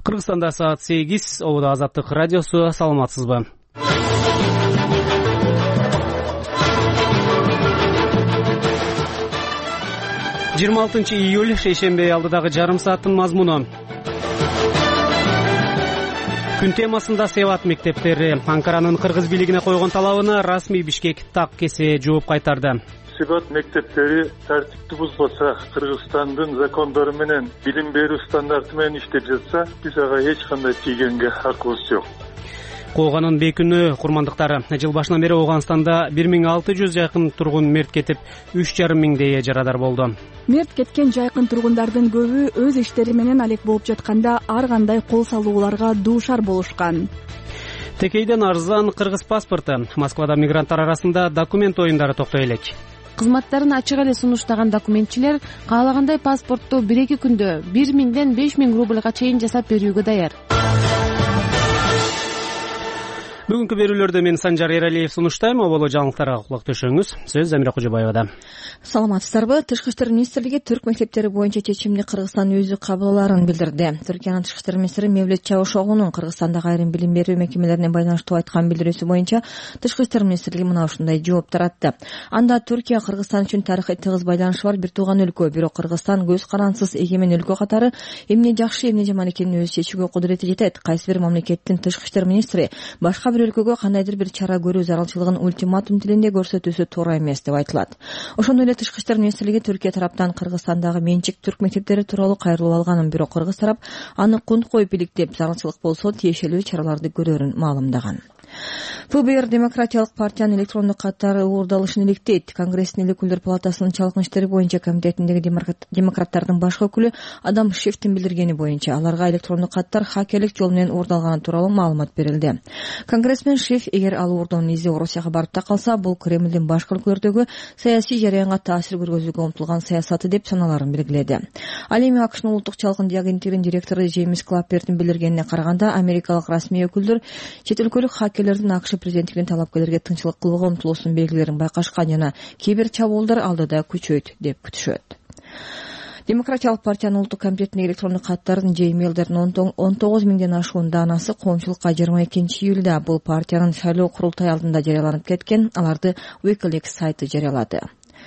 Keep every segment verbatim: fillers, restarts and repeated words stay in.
Кыргызстанда саат сегиз, ободо Азаттык радиосу, саламатсызбы? жыйырма алтынчы июль, шейшемби алдыдагы жарым сааттын мазмуну. Күн темасында Севат мектептери Анкаранын кыргыз бийлигине койгон талабына расмий Бишкек так кесе жооп кайтарды. Севат мектептери тартипти бузбаса, Кыргызстандын закондору менен билим берүү стандарты менен иштеп жатса, биз ага эч кандай тийгенге акыбыз жок. Кууганын бекүнү курмандыктары жыл башынан бери Ооганстанда бир миң алты жүз жакын тургун мерт кетип, үч жарым миңдей жарадар болду. Мерт кеткен жайкын тургундардын көбү өз иштери менен алек болуп жатканда ар кандай кол салууларга дуушар болушкан. Текейден арзан кыргыз паспорту. Москвада мигранттар арасында документ оюндары токтой элек. Кызматтарын ачык эле сунуштаган документчилер каалагандай паспортту бир эки күндө бир миңден беш миң рубльга чейин жасап берүүгө даяр. Бүгүнкү берүүлөрдө мен Санжар Эралиев сунуштайм. Оболо жаңылыктарга кулак төшөңүз. Сөз Замира Кожобаевада. Саламатсыздарбы? Тышкы иштер министрлиги түрк мектептери боюнча чечимди Кыргызстан өзү кабыл аларын билдирди. Түркиянын тышкы иштер министри Мевлет Чавушоглунун Кыргызстандагы айрым билим берүү мекемелерине байланыштуу айткан билдирүүсү боюнча тышкы иштер министрлиги мына ушундай жооп таратты. Анда Түркия Кыргызстан үчүн тарыхый тыгыз байланышы бар бир тууган өлкө, бирок Кыргызстан көз карансыз эгемен өлкө катары эмне жакшы, эмне жаман экенин өзү чечүүгө кудурети жетет. Кайсы бир мамлекеттин тышкы иштер министри башка бир өлкөгө кандайдыр бир чара көрүү зарылчылыгын ультиматум тилинде көрсөтүүсү туура эмес деп айтылат. Ошондой эле тышкы иштер министрлиги Түркия тараптан Кыргызстандагы менчик түрк мектептери тууралуу кайрылып алганын, бирок Кыргыз тарап аны кунт коюп иликтеп, зарылчылык болсо тиешелүү чараларды көрөрүн маалымдаган. ФБР Демократиялык партиянын электрондук каттары уурдалышын иликтейт. Конгресстин эл өкүлдөр палатасынын чалкын иштери боюнча комитетиндеги демократтардын баш өкүлү Адам Шифтин билдиргени боюнча аларга электрондук каттар хакерлик жол менен уурдалганы тууралуу маалымат берилди. Конгрессмен Шиф, эгер ал уурдоонун изи Орусияга барып да калса, бул Кремлдин башкы өлкөлөрдөгү саясий жараянга таасир көргөзүүгө умтулган саясаты деп саналарын белгиледи. Ал эми АКШнын улуттук чалкын агенттигинин директору Джеймс Клаппердин билдиргенине караганда, америкалык расмий өкүлдөр чет өлкөлүк хакерлердин АКШ президенттигинин талапкерлерге тынччылык кылууга умтулуусунун белгилерин байкашкан жана кибер чабуулдар алдыда күчөйт деп күтүшөт. Демократиялык партиянын улуттук комитетиндеги электрондук каттардын же имейлдердин он тогуз миңден ашуун даанасы коомчулукка жыйырма экинчи июлда бул партиянын шайлоо курултайы алдында жарыяланып кеткен. Аларды Wikileaks сайты жарыялады.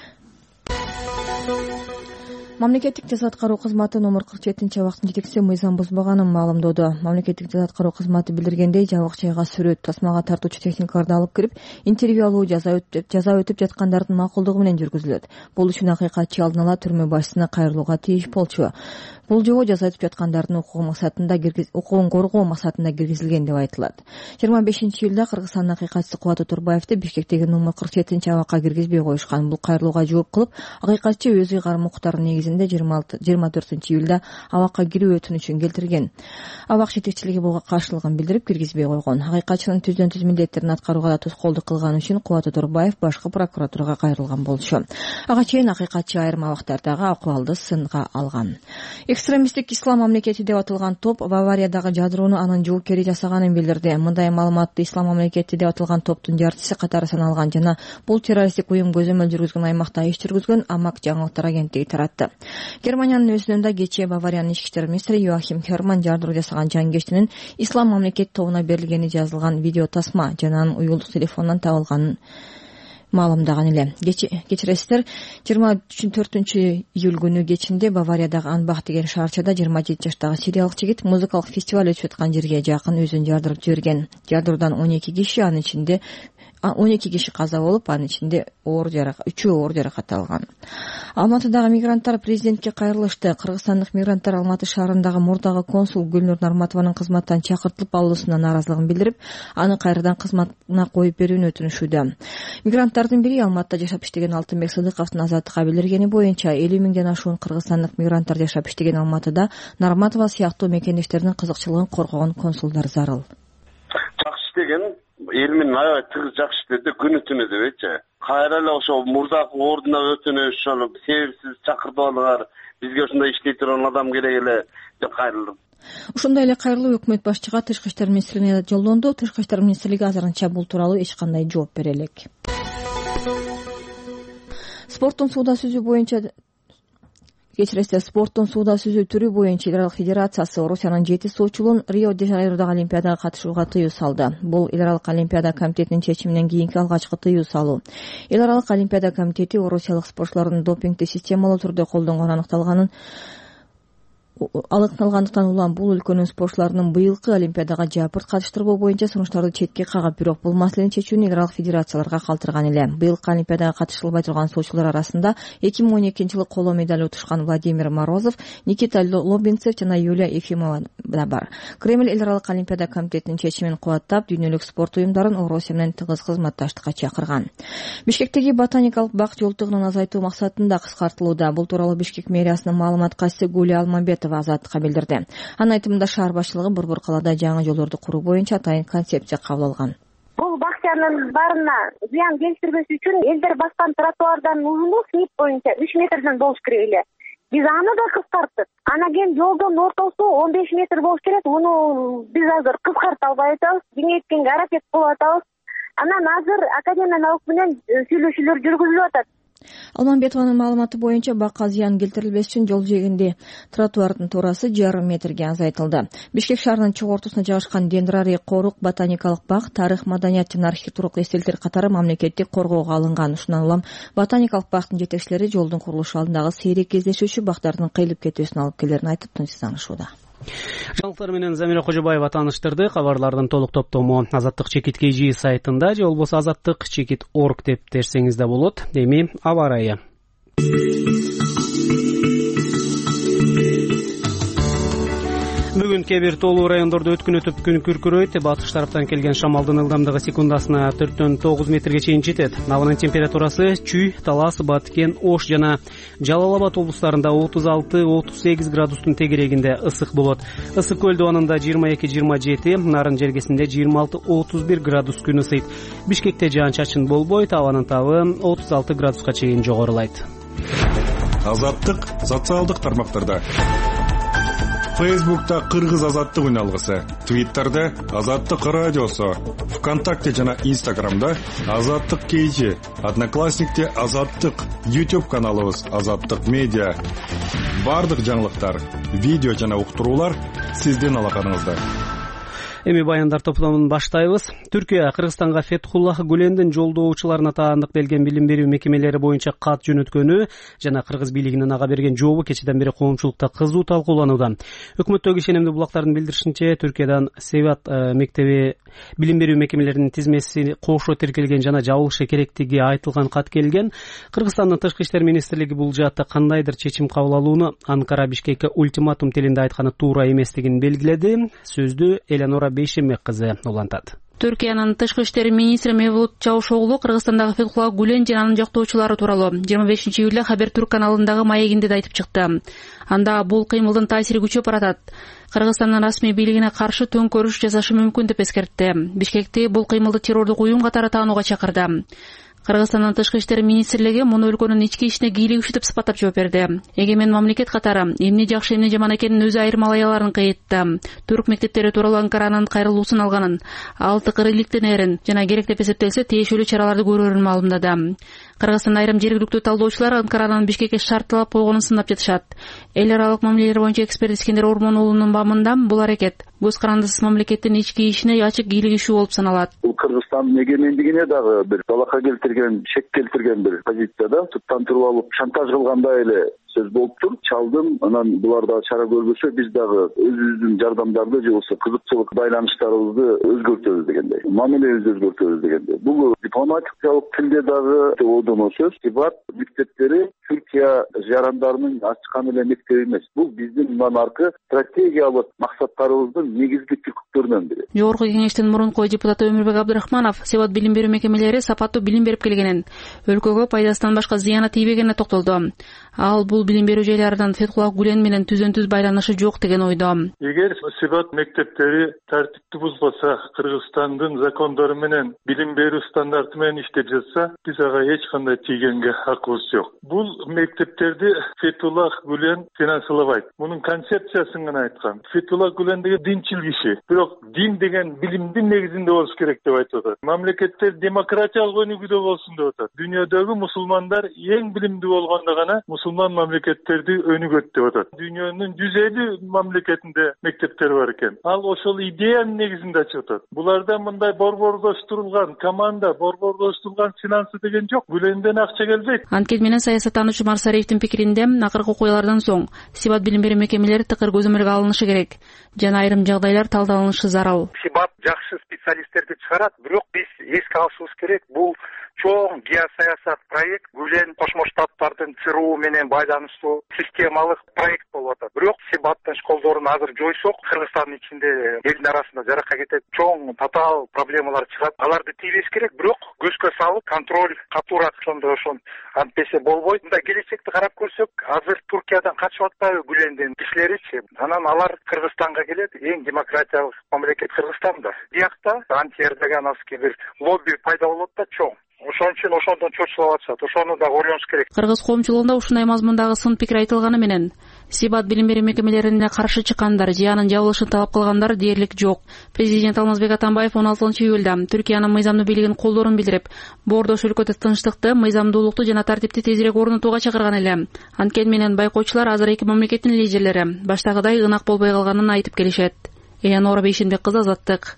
Мамлекеттик жаза аткаруу кызматы номер кырк жетинчи абактын жетекчиси мыйзам бузбаганын маалымдоодо. Мамлекеттик жаза аткаруу кызматы билдиргендей, жабык жайга сүрөт, тасмага тартуучу техникаларды алып кирип, интервью алуу жаза өтүп жаза өтүп жаткандардын макулдугу менен жүргүзүлөт. Бул үчүн акыйкатчы алдын ала түрмө башчысына кайрылууга тийиш болчу. Бул жобо жаза өтүп жаткандардын укугу максатында укугун коргоо максатында киргизилген деп айтылат. жыйырма бешинчи июлда Кыргызстандын акыйкатчысы Кубат Турбаевди Бишкектеги номер кырк жетинчи абакка киргизбей коюшкан. Бул кайрылууга жооп кылып, акыйкатчы өз ыйгарым укуктарынын негизинде жыйырма төртүнчү июлда абакка кирүү өтүнүчүн келтирген. Абак жетекчилиги буга каршылыгын билдирип киргизбей койгон. Акыйкатчынын түздөн түз милдеттерин аткарууга да тоскоолдук кылганы үчүн Кубат Турбаев башкы прокуратурага кайрылган болчу. Ага чейин акыйкатчы айрым абактардагы акыбалды сынга алган. Экстремисттик ислам мамлекети деп аталган топ Бавариядагы жадыроону анын жоопкери жасаганын билдирди. Мындай маалыматты ислам мамлекети деп аталган топтун жарчысы катары саналган жана бул террористтик уюм көзөмөл жүргүзгөн аймакта иш жүргүзгөн Амак жаңылыктар агенттиги таратты. Германиянын өзүнүндө кечээ Бавариянын ички иштер министри Йоахим Херман жардыруу жасаган жангечтинин ислам мамлекет тобуна берилгени жазылган видео тасма жана анын уюлдук телефонунан табылганын маалымдаган эле. Кечиресиздер, жыйырма төртүнчү июль күнү кечинде Бавариядагы Анбах деген шаарчада жыйырма жети жаштагы сириялык жигит музыкалык фестиваль өтүп аткан жерге жакын өзүн жардырып жиберген. Жардыруудан он эки киши, анын ичинде он эки киши каза болуп, анын ичинде оор жаракат, үчөө оор жаракат алган. Алматыдагы мигранттар президентке кайрылышты. Кыргызстандык мигранттар Алматы шаарындагы мурдагы консул Гүлнур Нарматованын кызматтан чакыртылып алуусуна нааразылыгын билдирип, аны кайрадан кызматына коюп берүүнү өтүнүшүүдө. Мигранттардын бири Алматыда жашап иштеген Алтынбек Сыдыковдун Азаттыкка билдиргени боюнча элүү миңден ашуун кыргызстандык мигранттар жашап иштеген Алматыда Нарматова сыяктуу мекендештеринин кызыкчылыгын коргогон консулдар зарыл. Жакшы деген эл менен аябай тыгыз жакшы иштеди, күнү түнү дебейчи. Кайра эле ошо мурдагы ордуна өтүнүш, ошол себепсиз чакыртып алгандар, бизге ушундай иштей турган адам керек эле деп кайрылдым. Ошондой эле кайрылуу өкмөт башчыга Тышкы иштер министрлигине жолдонду. Тышкы иштер министрлиги азырынча бул тууралуу эч кандай жооп бере элек. Спорттун сууда сүзүү боюнча Кечиресиз, спорттун сууда сүзүү түрү боюнча эл аралык федерациясы Орусиянын жети суучулун Рио де Жанейродогу Олимпиадага катышууга тыюу салды. Бул эл аралык Олимпиада комитетинин чечиминен кийинки алгачкы тыюу салуу. Эл аралык Олимпиада комитети орусиялык спортчулардын допингди системалуу түрдө колдонгону аныкталганын алыкталгандыктан улам бул өлкөнүн спортчуларынын быйылкы Олимпиадага жапырт катыштырбоо боюнча сунуштарды четке кагып, бирок бул маселени чечүүнү эл аралык федерацияларга калтырган эле. Быйылкы Олимпиадага катышылбай турган суучулар арасында эки миң он экинчи жылы коло медаль утушкан Владимир Морозов, Никита Лобинцев жана Юлия Ефимова да бар. Кремль эл аралык Олимпиада комитетинин чечимин кубаттап, дүйнөлүк спорт уюмдарын Орусия менен тыгыз кызматташтыкка чакырган. Бишкектеги ботаникалык бак жолтугунун азайтуу максатында кыскартылууда. Бул тууралуу Бишкек мэриясынын маалымат катчысы Гулия Алмамбетова Азаттыкка билдирди. Анын айтымында шаар башчылыгы борбор калаада жаңы жолдорду куруу боюнча атайын концепция кабыл алган. Бул бакчанын баарына зыян келтирбеш үчүн элдер баскан тротуардан узуну снит боюнча үч метрден болуш керек эле. Биз аны да кыскарттык. Анан кийин жолдун ортосу он беш метр болуш керек. Муну биз азыр кыскарта албай атабыз. Кеңейткенге аракет кылып атабыз. Анан азыр академиянын алык менен сүйлөшүүлөр жүргүзүлүп атат. Алмамбетованын маалыматы боюнча бакка зыян келтирилбеш үчүн жол жээгинде тротуардын туурасы жарым метрге азайтылды. Бишкек шаарынын чыгуу ортосуна жайгашкан дендрарий, корук, ботаникалык бак, тарых, маданият жана архитектуралык эстеликтер катары мамлекеттик коргоого алынган. Ушундан улам ботаникалык бактын жетекчилери жолдун курулушу алдындагы сейрек кездешүүчү бактардын кыйылып кетүүсүн алып келерин айтып тынчсызданышууда. Жаңылыктар менен Замира Кожобаева тааныштырды. Кабарлардын толук топтому Азаттык чекит кей жи сайтында же болбосо азаттык чекит точка орг деп терсеңиз да болот. Эми аба ырайы. Бүгүн кээ бир тоолуу райондордо өткүн өтүп күн күркүрөйт. Батыш тараптан келген шамалдын ылдамдыгы секундасына төрттөн тогуз метрге чейин жетет. Абанын температурасы Чүй, Талас, Баткен, Ош жана Жалал Абад облустарында отуз алты отуз сегиз градустун тегерегинде ысык болот. Ысык көл дубанында жыйырма эки жыйырма жети, Нарын жергесинде жыйырма алты отуз бир градус күн ысыйт. Бишкекте жаан-чачын болбойт, абанын табы отуз алты градуска чейин жогорулайт. Азаттык социалдык тармактарда. Фейсбукта Кыргыз азаттык үналгысы, Твиттерде Азаттык радиосу, ВКонтакте жана Инстаграмда Азаттык кей жи, Одноклассникте Азаттык, YouTube каналыбыз Азаттык медиа. Бардык жаңылыктар, видео жана уктуруулар сиздин алаканыңызда. Эми баяндар топтомун баштайбыз. Түркия Кыргызстанга Фетхуллах Гүлендин жолдоочуларына таандык берген билим берүү мекемелери боюнча кат жөнөткөнү жана кыргыз бийлигинин ага берген жообу кечеден бери коомчулукта кызуу талкууланууда. Өкмөттөгү ишенимдүү булактардын билдиришинче, Түркиядан Севат мектеби билим берүү мекемелеринин тизмеси кошо тиркелген жана жабылышы керектиги айтылган кат келген. Кыргызстандын тышкы иштер министрлиги бул жаатта кандайдыр чечим кабыл алууну Анкара Бишкекке ультиматум тилинде айтканы туура эместигин белгиледи. Сөздү Эленора Бейшембек кызы улантат. Түркиянын тышкы иштер министри Мевлут Чавушоглу Кыргызстандагы Фетхуллах Гүлен жана анын жактоочулары тууралуу жыйырма бешинчи июлда Хабер Түрк каналындагы маегинде да айтып чыкты. Анда бул кыймылдын таасири күчөп баратат. Кыргызстандын расмий бийлигине каршы төңкөрүш жасашы мүмкүн деп эскертти. Бишкекте бул кыймылды террордук уюм катары таанууга чакырды. Кыргызстандын тышкы иштер министрлиги муну өлкөнүн ички ишине кийлигишүү деп сыпаттап жооп берди. Эгемен мамлекет катары эмне жакшы эмне жаман экенин өзү айырмалай аларын кыйытты. Түрк мектептери тууралуу Анкаранын кайрылуусун алганын, ал тыкыр иликтенерин жана керек деп эсептелсе тиешелүү чараларды көрөрүн маалымдады. Кыргызстанда айрым жергиликтүү талдоочулар Анкаранын Бишкекке шартталап койгонун сындап жатышат. Эл аралык мамилелер боюнча эксперт Искендер Ормон уулунун бамында бул аракет көз карандысыз мамлекеттин ички ишине ачык кийлигишүү болуп саналат. Бул Кыргызстандын эгемендигине дагы бир талакка келтирген, шек келтирген бир позицияда туттан туруп алып шантаж кылгандай эле сөз болуп тур. Чалдым, анан булар да чара көрбөсө биз дагы өзүбүздүн жардамдарды же болбосо кызыкчылык байланыштарыбызды өзгөртөбүз дегендей, мамилебизди өзгөртөбүз дегендей. Бул дипломатикалык тилде дагы одоно сөз. Тибат мектептери Түркия жарандарынын ачкан эле мектеби эмес. Бул биздин мындан аркы стратегиялык максаттарыбыздын негизги тиркүктөрүнөн бири. Жогорку кеңештин мурунку депутаты Өмүрбек Абдрахманов Севат билим берүү мекемелери сапаттуу билим берип келгенин, өлкөгө пайдасынан башка зыяны тийбегенине токтолду. Ал бул билим берүү жайларынан Фетхуллах Гүлен менен түзөн-түз байланышы жок деген ойдо. Эгер Севат мектептери тартипти бузбаса, Кыргызстандын закондору менен билим берүү стандарты менен иштеп жатса, биз ага эч кандай тийгенге акыбыз жок. Бул мектептерди Фетуллах Гүлен финансылабайт. Мунун концепциясын гана айткан. Фетуллах Гүлен деген динчил киши. Бирок дин деген билимдин негизинде болуш керек деп айтып атат. Мамлекеттер демократиялык өнүгүүдө болсун деп атат. Дүйнөдөгү мусулмандар эң билимдүү болгондо гана мусулман мамлекеттерди өнүгөт деп атат. Дүйнөнүн жүз элүү мамлекетинде мектептер бар экен. Ал ошол идеянын негизинде ачып атат. Буларда мындай борбордоштурулган команда, борбордоштурулган финансы деген жок. Гүленден акча келбейт. Анткени менен саясаттануучу Марсариевдин пикиринде акыркы окуялардан соң Сибат билим берүү мекемелери тыкыр көзөмөлгө алынышы керек жана айрым жагдайлар талдалынышы зарыл. Сибат жакшы специалисттерди чыгарат, бирок биз эске алышыбыз керек, бул чоң геосаясат проект, Гүлен Кошмо Штаттардын ЦРУ менен байланыштуу системалык проект болуп атат. Бирок Сибаттын школдорун азыр жойсок, Кыргызстандын ичинде элдин арасында жаракка кетет, чоң татаал проблемалар чыгат. Аларды тийбеш керек, бирок көзгө салып контроль катуураак ошондо ошон антпесе болбойт. Мындай келечекти карап көрсөк, азыр Туркиядан качып атпайбы Гүлендин кишилеричи? Анан алар Кыргызстанга келет, эң демократиялык мамлекет Кыргызстан да. Биякта антиэрдогановский бир лобби пайда болот да чоң. Ошон үчүн ошондон чочулап атышат. Ошону да ойлонуш керек. Кыргыз коомчулугунда ушундай мазмундагы сын пикир айтылганы менен Сибат билим берүү мекемелерине каршы чыккандар, жыянын жабылышын талап кылгандар дээрлик жок. Президент Алмазбек Атамбаев он алтынчы июлда Түркиянын мыйзамдуу бийлигин колдоорун билдирип, боордош өлкөдө тынчтыкты, мыйзамдуулукту жана тартипти тезирээк орнотууга чакырган эле. Анткени менен байкоочулар азыр эки мамлекеттин лидерлери баштагыдай ынак болбой калганын айтып келишет. Эянора Бейшенбек кызы, Азаттык.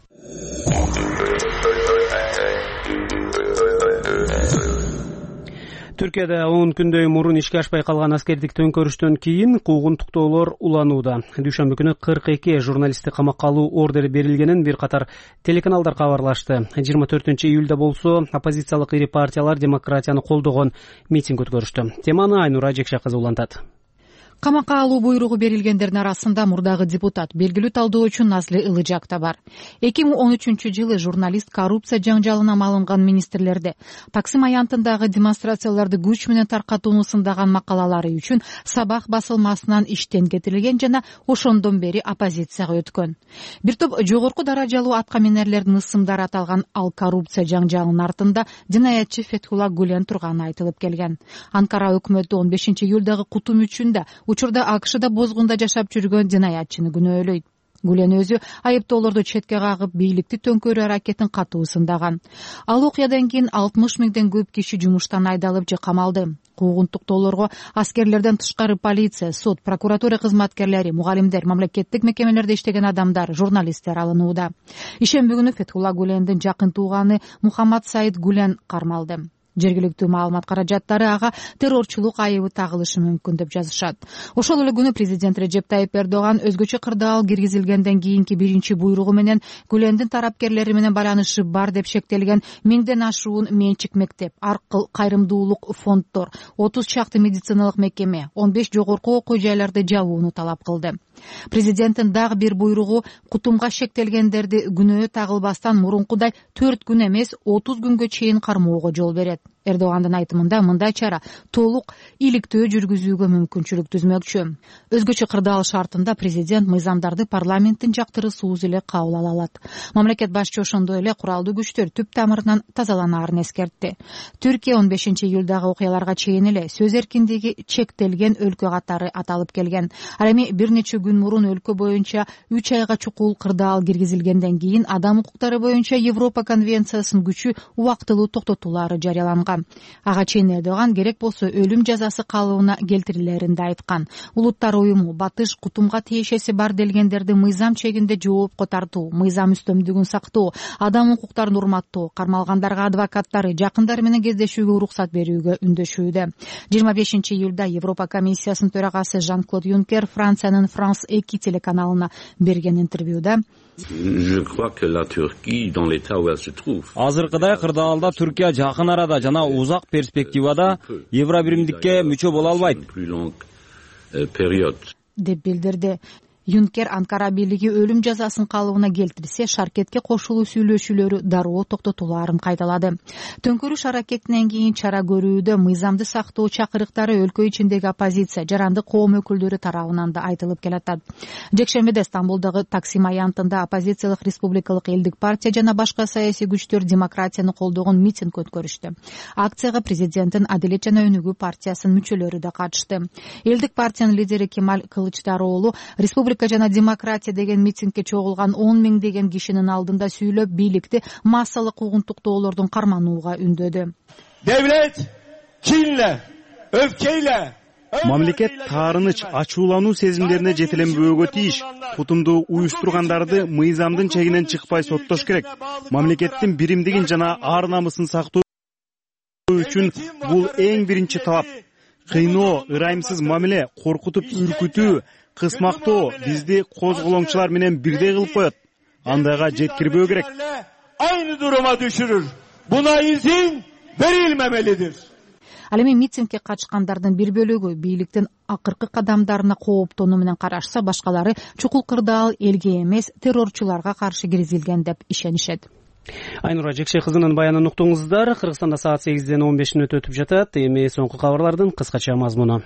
Түркияда он күндөй мурун ишке ашпай калган аскердик төңкөрүштөн кийин куугунтуктоолор уланууда. Дүйшөмбү күнү кырк эки журналистти камакка алуу ордери берилгенин бир катар телеканалдар кабарлашты. жыйырма төртүнчү июлда болсо оппозициялык ири партиялар демократияны колдогон митинг өткөрүштү. Теманы Айнура Жекше кызы улантат. Камакка алуу буйругу берилгендердин арасында мурдагы депутат, белгилүү талдоочу Назли Ылыжак да бар. эки миң он үчүнчү жылы журналист коррупция жаңжалына малынган министрлерди, Таксим аянтындагы демонстрацияларды күч менен таркатууну сындаган макалалары үчүн Сабах басылмасынан иштен кетирилген жана ошондон бери оппозицияга өткөн. Бир топ жогорку даражалуу аткаминерлердин ысымдары аталган ал коррупция жаңжалынын артында жинаятчы Фетхулла Гүлен турганы айтылып келген. Анкара өкмөтү он бешинчи июлдагы кутум-үчүндө учурда АКШда бозгунда жашап жүргөн жинаятчыны күнөөлөйт. Гүлен өзү айыптоолорду четке кагып, бийликти төңкөрүү аракетин катуу сындаган. Ал окуядан кийин алтымыш миңден көп киши жумуштан айдалып же камалды. Куугунтуктоолорго аскерлерден тышкары полиция, сот, прокуратура кызматкерлери, мугалимдер, мамлекеттик мекемелерде иштеген адамдар, журналисттер алынууда. Ишемби күнү Фетхулла Гүлендин жакын тууганы Мухаммад Саид Гүлен кармалды. Жергиликтүү маалымат каражаттары ага террорчулук айыбы тагылышы мүмкүн деп жазышат. Ошол эле күнү президент Режеп Тайип Эрдоган өзгөчө кырдаал киргизилгенден кийинки биринчи буйругу менен Гүлендин тарапкерлери менен байланышы бар деп шектелген миңден ашуун менчик мектеп, аркыл кайрымдуулук фонддор, отуз чакты медициналык мекеме, он беш жогорку окуу жайларды жабууну талап кылды. Президенттин дагы бир буйругу кутумга шектелгендерди күнөө тагылбастан мурункудай төрт күн эмес отуз күнгө чейин кармоого жол берет. Эрдогандын айтымында мындай чара толук иликтөө жүргүзүүгө мүмкүнчүлүк түзмөкчү. Өзгөчө кырдаал шартында президент мыйзамдарды парламенттин жактырысуусу эле кабыл ала алат. Мамлекет башчы ошондой эле куралдуу күчтөр түп тамырынан тазаланаарын эскертти. Түркия он бешинчи июлдагы окуяларга чейин эле сөз эркиндиги чектелген өлкө катары аталып келген. Ал эми бир нече күн мурун өлкө боюнча үч айга чукул кырдаал киргизилгенден кийин адам укуктары боюнча Европа конвенциясынын күчү убактылуу токтотулаары жарыяланган. Ага чейин Эрдоган керек болсо өлүм жазасы калыбына келтирилерин да айткан. Улуттар уюму батыш кутумга тиешеси бар делгендерди мыйзам чегинде жоопко тартуу, мыйзам үстөмдүгүн сактоо, адам укуктарын урматтоо, кармалгандарга адвокаттары, жакындары менен кездешүүгө уруксат берүүгө үндөшүүдө. жыйырма бешинчи июлда Европа комиссиясынын төрагасы Жан-Клод Юнкер Франциянын Франс эки телеканалына берген интервьюда азыркыдай кырдаалда Түркия жакын арада жана узак перспективада Евробиримдикке мүчө боло албайт деп билдирди. Юнкер Анкара бийлиги өлүм жазасын калыбына келтирсе, шаркетке кошулуу сүйлөшүүлөрү дароо токтотулаарын кайдалады. Төңкөрүш аракетинен кийин чара көрүүдө мыйзамды сактоо чакырыктары өлкө ичиндеги оппозиция, жарандык коом өкүлдөрү тарабынан да айтылып келатат. Жекшембиде Стамбулдагы Таксим аянтында оппозициялык Республикалык элдик партия жана башка саясий күчтөр демократияны колдогон митинг өткөрүштү. Акцияга президенттин Адилет жана Өнүгүү партиясынын мүчөлөрү да катышты. Элдик партиянын лидери Кемаль Кылычдароğlu республика жана демократия деген митингге чогулган он миңдеген кишинин алдында сүйлөп, бийликти массалык угунтуктоолордун карманууга үндөдү. Devlet kinle, öfkeyle Мамлекет таарыныч, ачуулануу сезимдерине жетеленбөөгө тийиш. Тутумду уюштургандарды мыйзамдын чегинен чыкпай соттош керек. Мамлекеттин биримдигин жана ар намысын сактоо үчүн бул эң биринчи талап. Кыйноо, ырайымсыз мамиле, коркутуп үркүтүү, кысмактоо бизди козголоңчулар менен бирдей кылып коет. Андайга жеткирбөө керек. Aynı duruma düşürür. Buna izin verilmemelidir. Ал эми митингге катышкандардын бир бөлүгү бийликтин акыркы кадамдарына кооптонуу менен карашса, башкалары чукул кырдаал элге эмес, террорчуларга каршы киргизилген деп ишенишет. Айнура Жекше кызынын баянын уктуңуздар. Кыргызстанда саат сегизден он беш мүнөт өтүп жатат. Эми соңку кабарлардын кыскача мазмуну.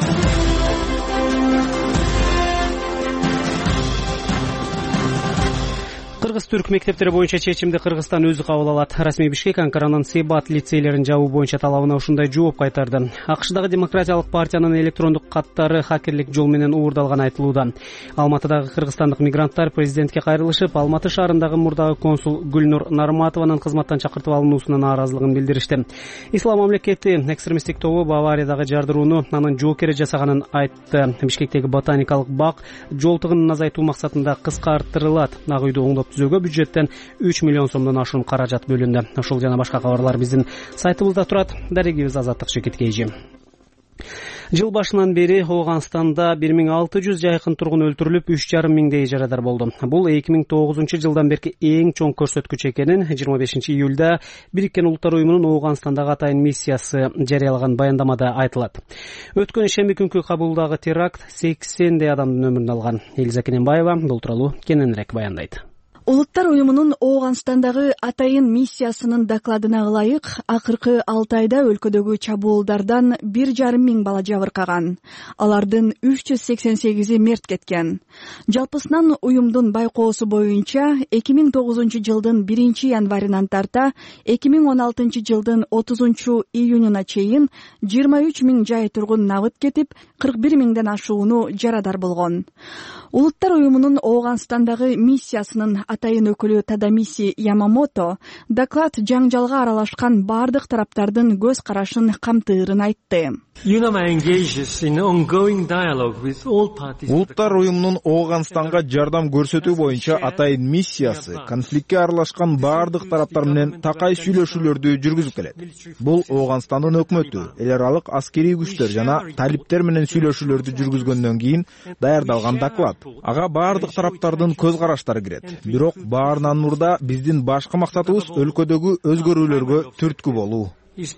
Кыргыз-түрк мектептери боюнча чечимди Кыргызстан өзү кабыл алат. Расмий Бишкек Анкаранын Себат лицейлерин жабуу боюнча талабына ушундай жооп кайтарды. АКШдагы Демократиялык партиянын электрондук каттары хакерлик жол менен уурдалганы айтылууда. Алматыдагы кыргызстандык мигранттар президентке кайрылышып, Алматы шаарындагы мурдагы консул Гүлнур Нарматованын кызматтан чакыртып алынуусуна нааразылыгын билдиришти. Ислам мамлекети экстремисттик тобу Баварияда жардырууну анын жоокери жасаганын айтты. Бишкектеги ботаникалык бак жол тыгынын азайтуу максатында кыскартырылат. Ак үйдү оңдоп түзүүгө бюджеттен үч миллион сомдон ашуун каражат бөлүндү. Ушул жана башка кабарлар биздин сайтыбызда турат. Дарегибиз Азаттык Шекеткейжи. Жыл башынан бери Ооганстанда бир миң алты жүз жайкын тургун өлтүрүлүп, үч жарым миңдей жарадар болду. Бул эки миң тогузунчу жылдан берки эң чоң көрсөткүч экенин жыйырма бешинчи июлда Бириккен Улуттар уюмунун Ооганстандагы атайын миссиясы жарыялаган баяндамада айтылат. Өткөн шемби күнкү Кабулдагы теракт сексендей адамдын өмүрүн алган. Элиза Кененбаева бул тууралуу кененирээк баяндайт. Улуттар уюмунун Ооганстандагы атайын миссиясынын докладына ылайык, акыркы алты айда өлкөдөгү чабуулдардан бир жарым миң бала жабыркаган. Алардын үч жүз сексен сегизи мерт кеткен. Жалпысынан уюмдун байкоосу боюнча эки миң тогузунчу жылдын биринчи январынан тарта эки миң он алтынчы жылдын отузунчу июнуна чейин жыйырма үч миң жай тургун набыт кетип, кырк бир миңден ашууну жарадар болгон. Улуттар уюмунун Ооганстандагы миссиясынын атайын өкүлү Тадамиси Ямамото доклад жаңжалга аралашкан бардык тараптардын көз карашын камтыырын айтты. Улуттар уюмунун Ооганстанга жардам көрсөтүү боюнча атайын миссиясы конфликтке аралашкан бардык тараптар менен такай сүйлөшүүлөрдү жүргүзүп келет. Бул Ооганстандын өкмөтү, эл аралык аскерий күчтөр жана талиптер менен сүйлөшүүлөрдү жүргүзгөндөн кийин даярдалган доклад. Ага бардык тараптардын көз караштары кирет. Бирок баарынан мурда биздин башкы максатыбыз өлкөдөгү өзгөрүүлөргө түрткү болуу.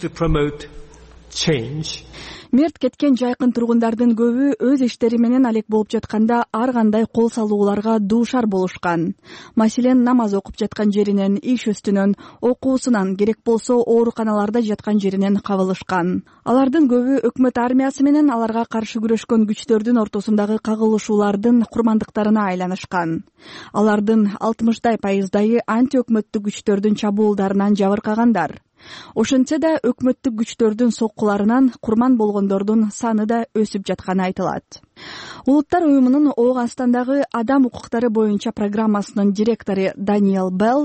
Мерт кеткен жайкын тургундардын көбү өз иштери менен алек болуп жатканда ар кандай кол салууларга дуушар болушкан. Маселен, намаз окуп жаткан жеринен, иш үстүнөн, окуусунан, керек болсо ооруканаларда жаткан жеринен кабылышкан. Алардын көбү өкмөт армиясы менен аларга каршы күрөшкөн күчтөрдүн ортосундагы кагылышуулардын курмандыктарына айланышкан. Алардын алтымыштай пайыздайы антиөкмөттүк күчтөрдүн чабуулдарынан жабыркагандар. Ошентсе да өкмөттүк күчтөрдүн соккуларынан курман болгондордун саны да өсүп жатканы айтылат. Улуттар уюмунун Ооганстандагы адам укуктары боюнча программасынын директору Даниэл Белл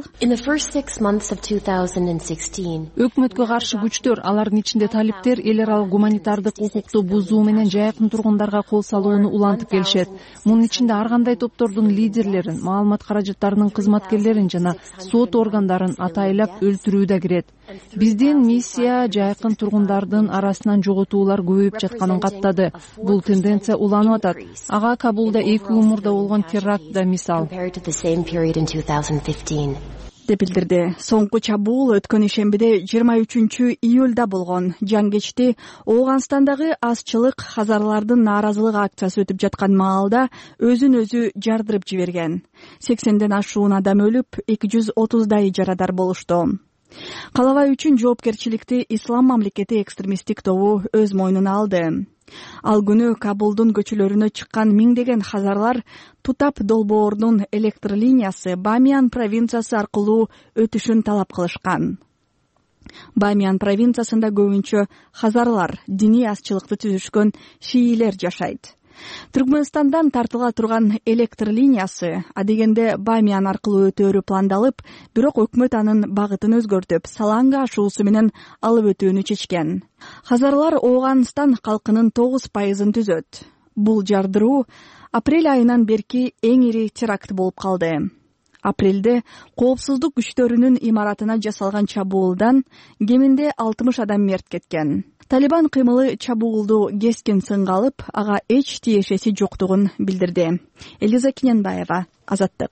өкмөткө каршы күчтөр, алардын ичинде талиптер, эл аралык гуманитардык укукту бузуу менен жайкын тургундарга кол салууну улантып келишет. Мунун ичинде ар кандай топтордун лидерлерин, маалымат каражаттарынын кызматкерлерин жана сот органдарын атайлап өлтүрүү да кирет. Биздин миссия жайкын тургундардын арасынан жоготуулар көбөйүп жатканын каттады. Бул тенденция уланып атат. Ага Кабулда эки жыл мурда болгон теракт да мисал. деп билдирди. Соңку чабуул өткөн ишембиде жыйырма үчүнчү июлда болгон. Жан кечти Ооганстандагы азчылык хазарлардын нааразылык акциясы өтүп жаткан маалда өзүн өзү жардырып жиберген. сексенден ашуун адам өлүп, эки жүз отуздай жарадар болушту. Калабай үчүн жоопкерчиликти Ислам мамлекети экстремисттик тобу өз мойнуна алды. Ал күнү Кабулдун көчөлөрүнө чыккан миңдеген хазарлар Тутап долбоорунун электр линиясы Бамиян провинциясы аркылуу өтүшүн талап кылышкан. Бамиян провинциясында көбүнчө хазарлар, диний азчылыкты түзүшкөн шиилер жашайт. Түркмөнстандан тартыла турган электр линиясы адегенде Бамиян аркылуу өтөөрү пландалып, бирок өкмөт анын багытын өзгөртүп, Саланга ашуусу менен алып өтүүнү чечкен. Хазарлар Ооганстан калкынын тогуз пайызын түзөт. Бул жардыруу апрель айынан берки эң ири теракт болуп калды. Апрелде коопсуздук күчтөрүнүн имаратына жасалган чабуулдан кеминде алтымыш адам мерт кеткен. Талибан кыймылы чабуулду кескин сынга алып, ага эч тиешеси жоктугун билдирди. Элиза Кененбаева, Азаттык.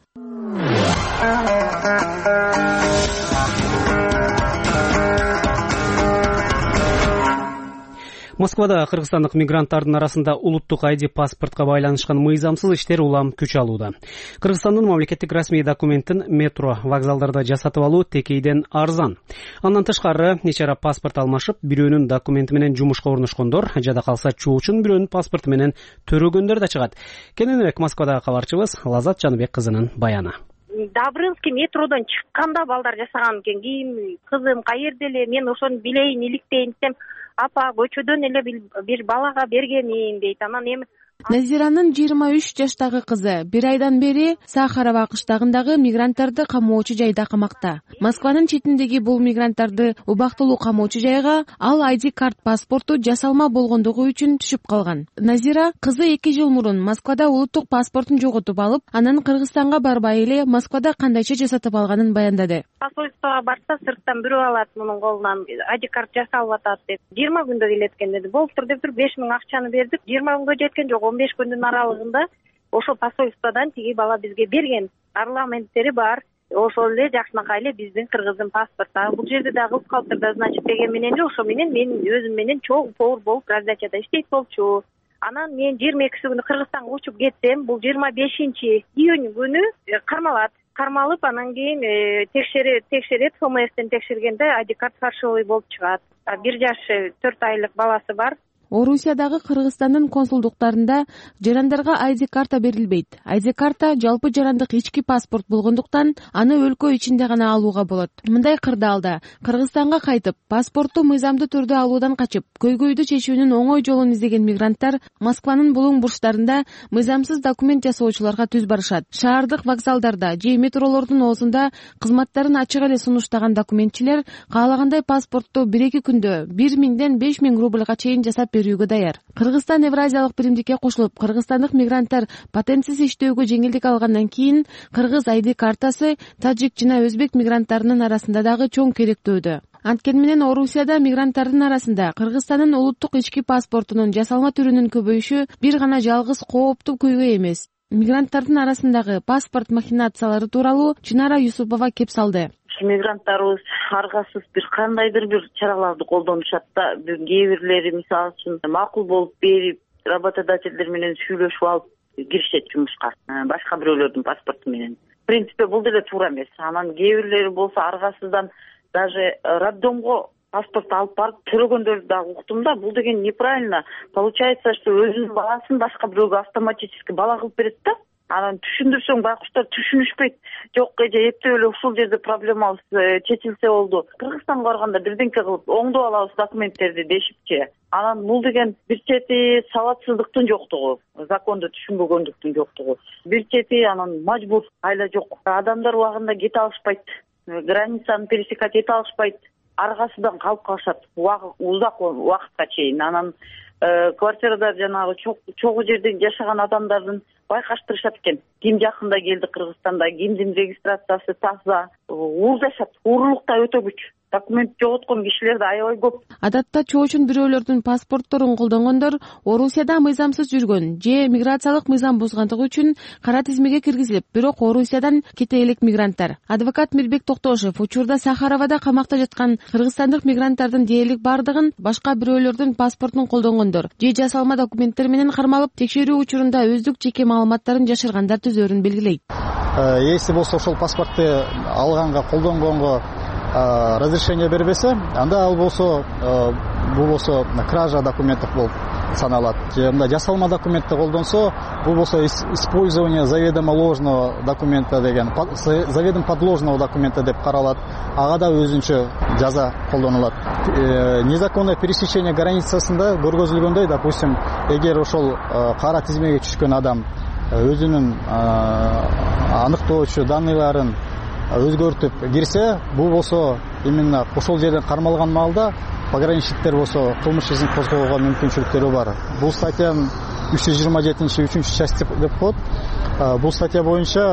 Москвада кыргызстандык мигранттардын арасында улуттук ай ди паспортко байланышкан мыйзамсыз иштер улам күч алууда. Кыргызстандын мамлекеттик расмий документин метро, вокзалдарда жасатып алуу текейден арзан. Андан тышкары нече ара паспорт алмашып, бирөөнүн документи менен жумушка орношкондор, жада калса чоочун бирөөнүн паспорту менен төрөгөндөр да чыгат. Кененирээк Москвадагы кабарчыбыз Лазат Жаныбек кызынын баяны. Добрынский метродон чыкканда балдар жасаган экен. Кийин кызым каерде эле, мен ошону билейин, иликтейин десем, апа көчөдөн эле бир балага бергенмин дейт. Анан эми Назиранын жыйырма үч жаштагы кызы бир айдан бери Сахарова кыштагындагы мигранттарды камоочу жайда камакта. Москванын четиндеги бул мигранттарды убактылуу камоочу жайга ал ай ди карт паспорту жасалма болгондугу үчүн түшүп калган. Назира кызы эки жыл мурун Москвада улуттук паспортун жоготуп алып, анан Кыргызстанга барбай эле Москвада кандайча жасатып алганын баяндады. Посольствого барса, сырттан бирөө алат мунун колунан ай ди карт жасалып атат деп. жыйырма күндө келет экен деди. Болуптур деп туруп беш миң акчаны бердик. жыйырма күнгө жеткен жок. он беш күндүн аралыгында ошо посольстводан тиги бала бизге берген. Парламенттери бар. Ошол эле жакшынакай эле биздин кыргыздын паспорту. Бул жерде дагы кылып калыптыр да, значит деген менен эле ошо менен мен өзүм менен чоң повар болуп раздачада иштейт болчу. Анан мен жыйырма экиси күнү Кыргызстанга учуп кетсем, бул жыйырма бешинчи июнь күнү кармалат. Кармалып, анан кийин текшерет, текшерет, эф эм эстен текшергенде ай ди карт фальшивый болуп чыгат. бир жаш төрт айлык баласы бар. Орусиядагы Кыргызстандын консулдуктарында жарандарга ай ди карта берилбейт. ай ди карта жалпы жарандык ички паспорт болгондуктан аны өлкө ичинде гана алууга болот. Мындай кырдаалда Кыргызстанга кайтып, паспортту мыйзамдуу түрдө алуудан качып, көйгөйдү чечүүнүн оңой жолун издеген мигранттар Москванын булуң бурчтарында мыйзамсыз документ жасоочуларга түз барышат. Шаардык вокзалдарда же метролордун оозунда кызматтарын ачык эле сунуштаган документчилер каалагандай паспортту бир эки күндө бир миңден беш миң рубльга чейин жасап берүүгө даяр. Кыргызстан Евразиялык биримдикке кошулуп, кыргызстандык мигранттар патентсиз иштөөгө жеңилдик алгандан кийин кыргыз ай ди картасы тажик жана өзбек мигранттарынын арасында дагы чоң керектөөдө. Анткени менен Орусияда мигранттардын арасында Кыргызстандын улуттук ички паспортунун жасалма түрүнүн көбөйүшү бир гана жалгыз кооптуу көйгөй эмес. Мигранттардын арасындагы паспорт махинациялары тууралуу Чынара Юсупова кеп салды. Мигранттарыбыз аргасыз бир кандайдыр бир чараларды колдонушат да, кээ бирлери мисалы үчүн макул болуп берип, работодательдер менен сүйлөшүп алып киришет жумушка, башка бирөөлөрдүн паспорту менен. В принципе, бул деле туура эмес. Анан кээ бирлери болсо аргасыздан даже роддомго паспорт алып барып төрөгөндөрдү дагы уктум да, бул деген неправильно. Получается, что өзүнүн баласын башка бирөөгө автоматически бала кылып берет да. Анан түшүндүрсөң байкуштар түшүнүшпөйт. Жок, эже эптеп эле ушул жерде проблемабыз чечилсе болду. Кыргызстанга барганда бирденке кылып оңдоп алабыз документтерди дешипчи. Анан бул деген бир чети сабатсыздыктын жоктугу, законду түшүнбөгөндүктүн жоктугу. Бир чети анан мажбур, айла жок. Адамдар убагында кете алышпайт. Границаны пересекать эте алышпайт. Аргасыдан калып калышат. Узак убакытка чейин. Анан квартирада жанагы чогуу жерде жашаган адамдардын байкаштырышат экен. Ким жакында келди Кыргызстанда, кимдин регистрациясы таза, уурдашат. Уурулук да өтө күч. документ жоготкон кишилер да аябай көп. Адатта чоочун бирөөлөрдүн паспортторун колдонгондор Орусияда мыйзамсыз жүргөн же миграциялык мыйзам бузгандыгы үчүн кара тизмеге киргизилип, бирок Орусиядан кете элек мигранттар. Адвокат Мирбек Токтошев учурда Сахаровада камакта жаткан кыргызстандык мигранттардын дээрлик бардыгын башка бирөөлөрдүн паспортун колдонгондор же жасалма документтер менен кармалып, текшерүү учурунда өздүк жеке маалыматтарын жашыргандар түзөрүн белгилейт. Если болсо ошол паспортты алганга, колдонгонго разрешение бербесе, анда ал болсо бул болсо кража документов болуп саналат. Же мындай жасалма документти колдонсо, бул болсо использование заведомо ложного документа деген, заведомо подложного документа деп каралат. Ага да өзүнчө жаза колдонулат. Незаконное пересечение границасында көргөзүлгөндөй, допустим, эгер ошол кара тизмеге түшкөн адам өзүнүн аныктоочу данныйларын өзгөртүп кирсе, бул болсо именно ошол жерден кармалган маалда пограничниктер болсо кылмыш ишин козгоого мүмкүнчүлүктөрү бар. Бул статьянын үч жүз жыйырма жетинчи үчүнчү части деп коет. Бул статья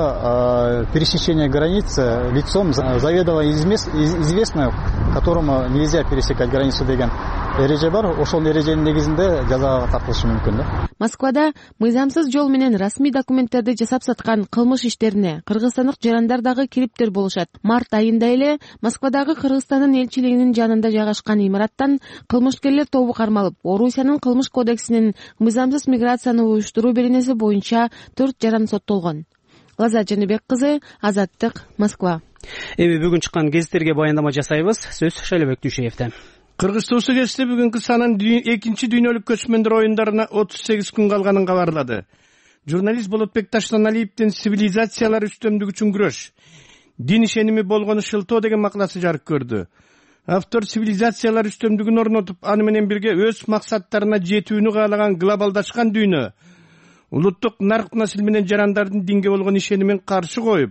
боюнча пересечение границы лицом заведомо известным, которому нельзя пересекать границу деген эреже бар. Ошол эреженин негизинде жазага тартылышы мүмкүн да. Москвада мыйзамсыз жол менен расмий документтерди жасап саткан кылмыш иштерине кыргызстандык жарандар дагы кириптер болушат. Март айында эле Москвадагы Кыргызстандын элчилигинин жанында жайгашкан имараттан кылмышкерлер тобу кармалып, Орусиянын кылмыш кодексинин мыйзамсыз миграцияны уюштуруу беренеси боюнча төрт жаран соттолгон. Лазат Жаныбек кызы, Азаттык, Москва. Эми бүгүн чыккан гезиттерге баяндама жасайбыз. Сөз Шайлебек Дүйшеевде. Кыргыз Туусу гезити бүгүнкү санын экинчи дүйнөлүк көчмөндөр оюндарына отуз сегиз күн калганын кабарлады. Журналист Болотбек Таштаналиевдин «Цивилизациялар үстөмдүгү үчүн күрөш. Дин ишеними болгону шылтоо» деген макаласы жарык көрдү. Автор цивилизациялар үстөмдүгүн орнотуп, аны менен бирге өз максаттарына жетүүнү каалаган глобалдашкан дүйнө улуттук нарк насил менен жарандардын динге болгон ишенимин каршы коюп,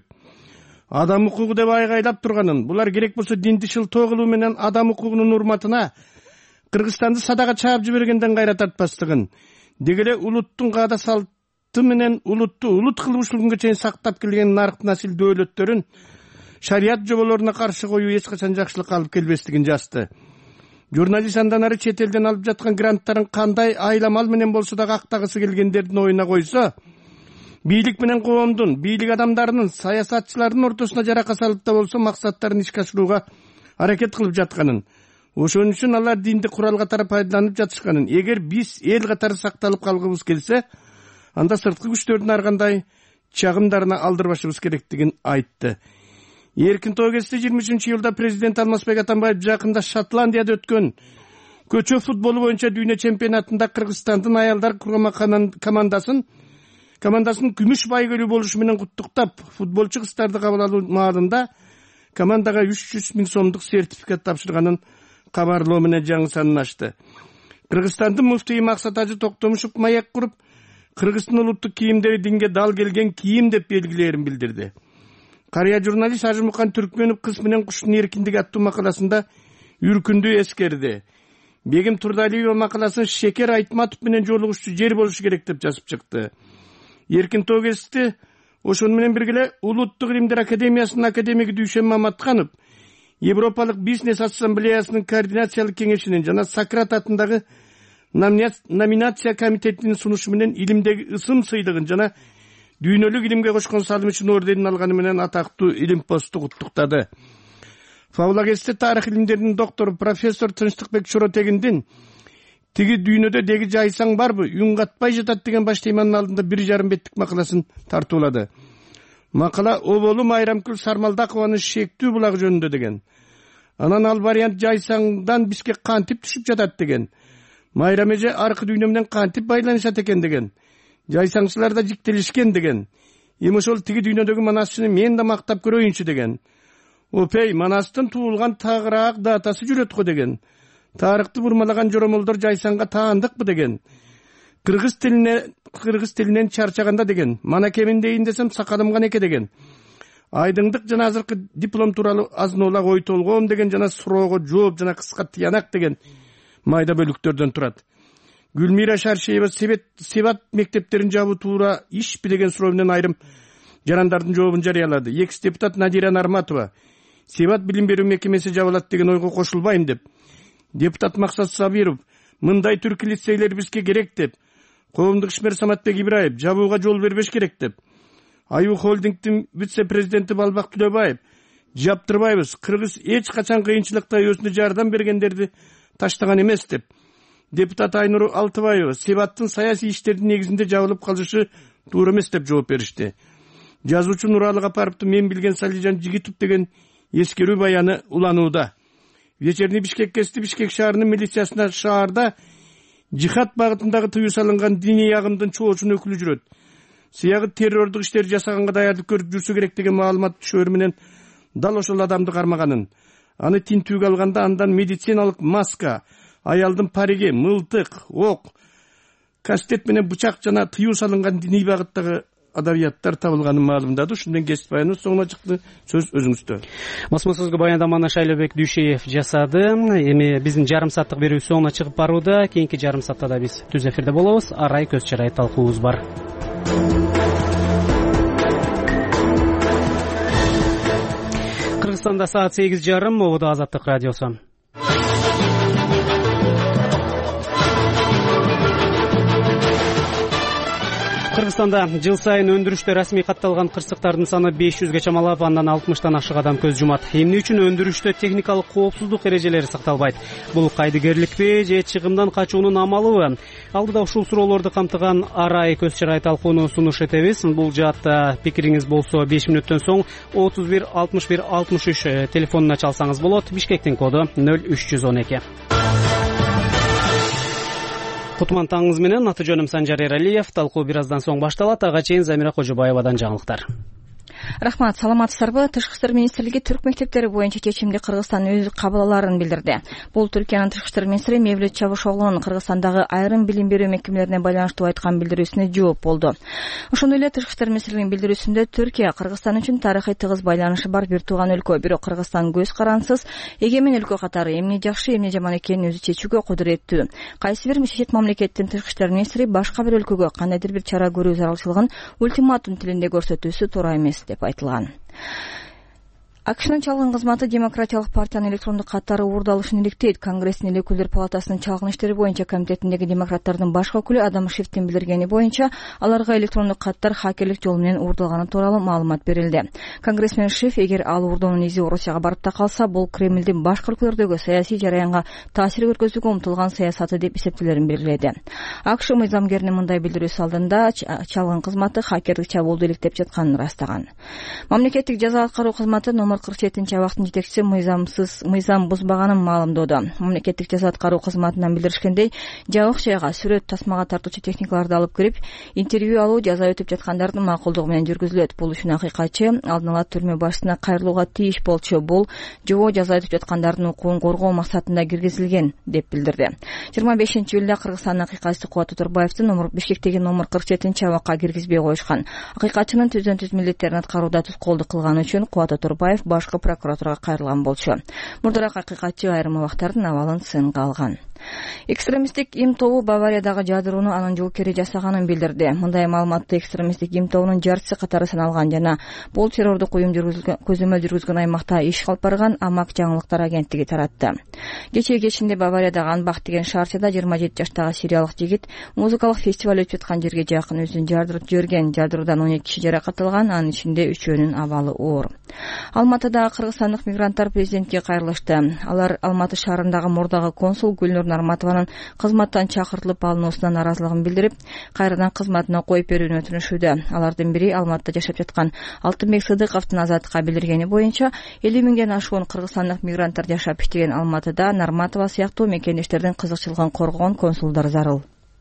адам укугу деп айгайлап турганын, булар керек болсо динди шылтоо кылуу менен адам укугунун урматына Кыргызстанды садага чаап жибергенден кайра тартпастыгын, деги эле улуттун каада салты менен улутту улут кылып ушул күнгө чейин сактап келген нарк насил дөөлөттөрүн шарият жоболоруна каршы коюу эч качан жакшылыкка алып келбестигин жазды. Журналист андан ары чет элден алып жаткан гранттарын кандай айламал менен болсо дагы актагысы келгендердин оюна койсо, бийлик менен коомдун, бийлик адамдарынын, саясатчылардын ортосуна жарака салып да болсо максаттарын ишке ашырууга аракет кылып жатканын, ошон үчүн алар динди курал катары пайдаланып жатышканын, эгер биз эл катары сакталып калгыбыз келсе, анда сырткы күчтөрдүн ар кандай чагымдарына алдырбашыбыз керектигин айтты. Эркин тоо гезити жыйырма үчүнчү июлда президент Алмазбек Атамбаев жакында Шотландияда өткөн көчө футболу боюнча дүйнө чемпионатында Кыргызстандын аялдар курама командасын командасын күмүш байгөлүү болушу менен куттуктап, футболчу кыздарды кабыл алуу маалында командага үч жүз миң сомдук сертификат тапшырганын кабарлоо менен жаңы санын ачты. Кыргызстандын муфтийи Максат Ажы Токтомушев маяк куруп, Кыргыздын улуттук кийимдери динге дал келген кийим деп белгилээрин билдирди. Карыя журналист Ажымукан Түркменов «Кыз менен куштун эркиндиги» аттуу макаласында үркүндү эскерди. Бегим Турдалиева макаласын Шекер Айтматов менен жолугушчу жер болушу керек деп жазып чыкты. Эркин тоо гезити ошону менен бирге Улуттук илимдер академиясынын академиги Дүйшен Маматканов, Европалык бизнес ассамблеясынын координациялык кеңешинин жана Сократ атындагы номинация комитетинин сунушу менен илимдеги ысым сыйлыгын жана дүйнөлүк илимге кошкон салым үчүн орденин алганы менен атактуу илим посту куттуктады. Фаула гезити тарых илимдеринин доктору профессор Тынчтыкбек Чоротегиндин «Тиги дүйнөдө деги жайсаң барбы, үн катпай жатат» деген баш теманын алдында бир жарым беттик макаласын тартуулады. Макала оболу Майрамкүл Сармалдакованын «Шектүү булагы» жөнүндө деген. Анан ал вариант жайсаңдан бизге кантип түшүп жатат деген. Майрам эже аркы дүйнө менен кантип байланышат экен деген. Жайсаңчылар да жиктелишкен деген. Эми ошол тиги дүйнөдөгү манасчыны мен да мактап көрөйүнчү деген. Опей, манастын туулган тагыраак датасы жүрөт го деген. Тарыхты бурмалаган жоромолдор жайсаңга таандыкпы деген. Кыргыз тилине кыргыз тилинен чарчаганда деген. Мана кемин дейин десем сакалымган эке деген. Айдыңдык жана азыркы диплом тууралуу азын-олак ой толгоом деген жана суроого жооп жана кыска тыянак деген майда бөлүктөрдөн турат. Гүлмира Шаршеева Себат мектептерин жабуу туура иш билеген суроо менен айрым жарандардын жообун жарыялады. Экс депутат Надира Нарматова себат билим берүү мекемеси жабылат деген ойго кошулбайм деп. Депутат Максат Сабиров мындай түрк лицейлер бизге керек деп. Коомдук ишмер Саматбек Ибраев жабууга жол бербеш керек деп. Аюу холдингдин вице-президенти Балбак Түлөбаев жаптырбайбыз, кыргыз эч качан кыйынчылыкта өзүнө жардам бергендерди таштаган эмес деп. Депутат Айнур Алтыбаева себаттын саясий иштердин негизинде жабылып калышы туура эмес деп жооп беришти. Жазуучу Нуралы Капаровдун мен билген Салижан Жигитов деген эскерүү баяны уланууда. Вечерний Бишкек кести Бишкек шаарынын милициясына шаарда жихад багытындагы тыюу салынган диний агымдын чоочун өкүлү жүрөт. Сыягы террордук иштер жасаганга даярдык көрүп жүрсө керек деген маалымат түшөөр менен дал ошол адамды кармаганын. Аны тинтүүгө алганда андан медициналык маска, аялдын париги, мылтык, ок, кастет менен бычак жана тыюу салынган диний багыттагы адабияттар табылганын маалымдады. Ушунден кесип баяныбыз соңуна чыкты. Сөз өзүңүздө. Басмасөзгө баяндаманы Шайлообек Дүйшеев жасады. Эми биздин жарым сааттык берүү соңуна чыгып барууда. Кийинки жарым саатта да биз түз эфирде болобуз. Арай көз чарай талкуубуз бар. Кыргызстанда саат сегиз жарым. Ободо Азаттык радиосу. Кыргызстанда жыл сайын өндүрүштө расмий катталган кырсыктардын саны беш жүзгө чамалап, андан алтымыштан ашык адам көз жумат. Эмне үчүн өндүрүштө техникалык коопсуздук эрежелери сакталбайт? Бул кайдыгерликпи же чыгымдан качуунун амалыбы? Алдыда ушул суроолорду камтыган Арай көз чарай талкууну сунуш этебиз. Бул жаатта пикириңиз болсо беш мүнөттөн соң отуз бир алтымыш бир алтымыш үч телефонуна чалсаңыз болот. Бишкектин коду нөл үч жүз он эки. Кутман таңыңыз менен, аты жөнүм Санжар Эралиев. Талкуу бир аздан соң башталат. Ага чейин Замира Кожобаевадан жаңылыктар. Рахмат, саламатсыздарбы? Тышкы иштер министрлиги түрк мектептери боюнча чечимди Кыргызстан өзү кабыл аларын билдирди. Бул Түркиянын тышкы иштер министри Мевлют Чавушоглунун Кыргызстандагы айрым билим берүү мекемелерине байланыштуу айткан билдирүүсүнө жооп болду. Ошондой эле тышкы иштер министрлигинин билдирүүсүндө Түркия Кыргызстан үчүн тарыхый тыгыз байланышы бар бир тууган өлкө, бирок Кыргызстан көз карансыз эгемен өлкө катары эмне жакшы, эмне жаман экенин өзү чечүүгө кудуреттүү. Кайсы бир чет мамлекеттин тышкы иштер министри башка бир өлкөгө кандайдыр бир чара көрүү зарылчылыгын ультиматум тилинде көрсөтүүсү туура эмес деп айтылган. АКШнын чалгын кызматы демократиялык партиянын электрондук каттары уурдалышын иликтейт. Конгресстин эл өкүлдөр палатасынын чалгын иштери боюнча комитетиндеги демократтардын баш өкүлү Адам Шифтин билдиргени боюнча аларга электрондук каттар хакерлик жолу менен уурдалганы тууралуу маалымат берилди. Конгрессмен Шиф эгер ал уурдоонун изи Орусияга барып да калса, бул Кремлдин башкы өлкөлөрдөгү саясий жараянга таасир көргөзүүгө умтулган саясаты деп эсептелерин белгиледи. АКШ мыйзамгеринин мындай билдирүүсү алдында чалгын кызматы хакерлик чабуулду иликтеп жатканын ырастаган. Мамлекеттик жаза аткаруу кызматы номер кырк жетинчи абактын жетекчиси мыйзамсыз мыйзам бузбаганын маалымдоодо. Мамлекеттик жаза аткаруу кызматынан билдиришкендей, жабык жайга сүрөт тасмага тартуучу техникаларды алып кирип, интервью алуу жаза өтүп жаткандардын макулдугу менен жүргүзүлөт. Бул үчүн акыйкатчы алдын ала түрмө башчысына кайрылууга тийиш болчу. Бул жобо жаза өтүп жаткандардын укугун коргоо максатында киргизилген деп билдирди. жыйырма бешинчи июлда Кыргызстандын акыйкатчысы Кубат Оторбаевдин номер Бишкектеги номер кырк жетинчи абакка киргизбей коюшкан. Акыйкатчынын түздөн түз милдеттерин аткарууда тоскоолдук кылганы үчүн Кубат Оторбаев башкы прокуратурага кайрылган болчу. Мурдараак акыйкатчы айрым абактардын абалын сынга алган. Экстремисттик им тобу Бавариядагы жадырууну анын жоокери жасаганын билдирди. Мындай маалыматты экстремисттик им тобунун жарчысы катары саналган жана бул террордук уюм көзөмөл жүргүзгөн аймакта иш алып барган Амак жаңылыктар агенттиги таратты. Кечээ кечинде Бавариядагы Анбах деген шаарчада жыйырма жети жаштагы сириялык жигит музыкалык фестиваль өтүп жаткан жерге жакын өзүн жардырып жиберген. Жардыруудан он эки киши жаракатталган, анын ичинде үчөөнүн абалы оор. Алматыда кыргызстандык мигранттар президентке кайрылышты. Алар Алматы шаарындагы мурдагы консул Гүлнур Нарматованын кызматтан чакыртылып алынуусуна нааразылыгын билдирип, кайрадан кызматына коюп берүүнү өтүнүшүүдө. Алардын бири Алматыда жашап жаткан Алтынбек Сыдыковдун Азаттыкка билдиргени боюнча элүү миңден ашуун кыргызстандык мигранттар жашап иштеген Алматыда Нарматова сыяктуу мекендештердин кызыкчылыгын коргогон консулдар зарыл.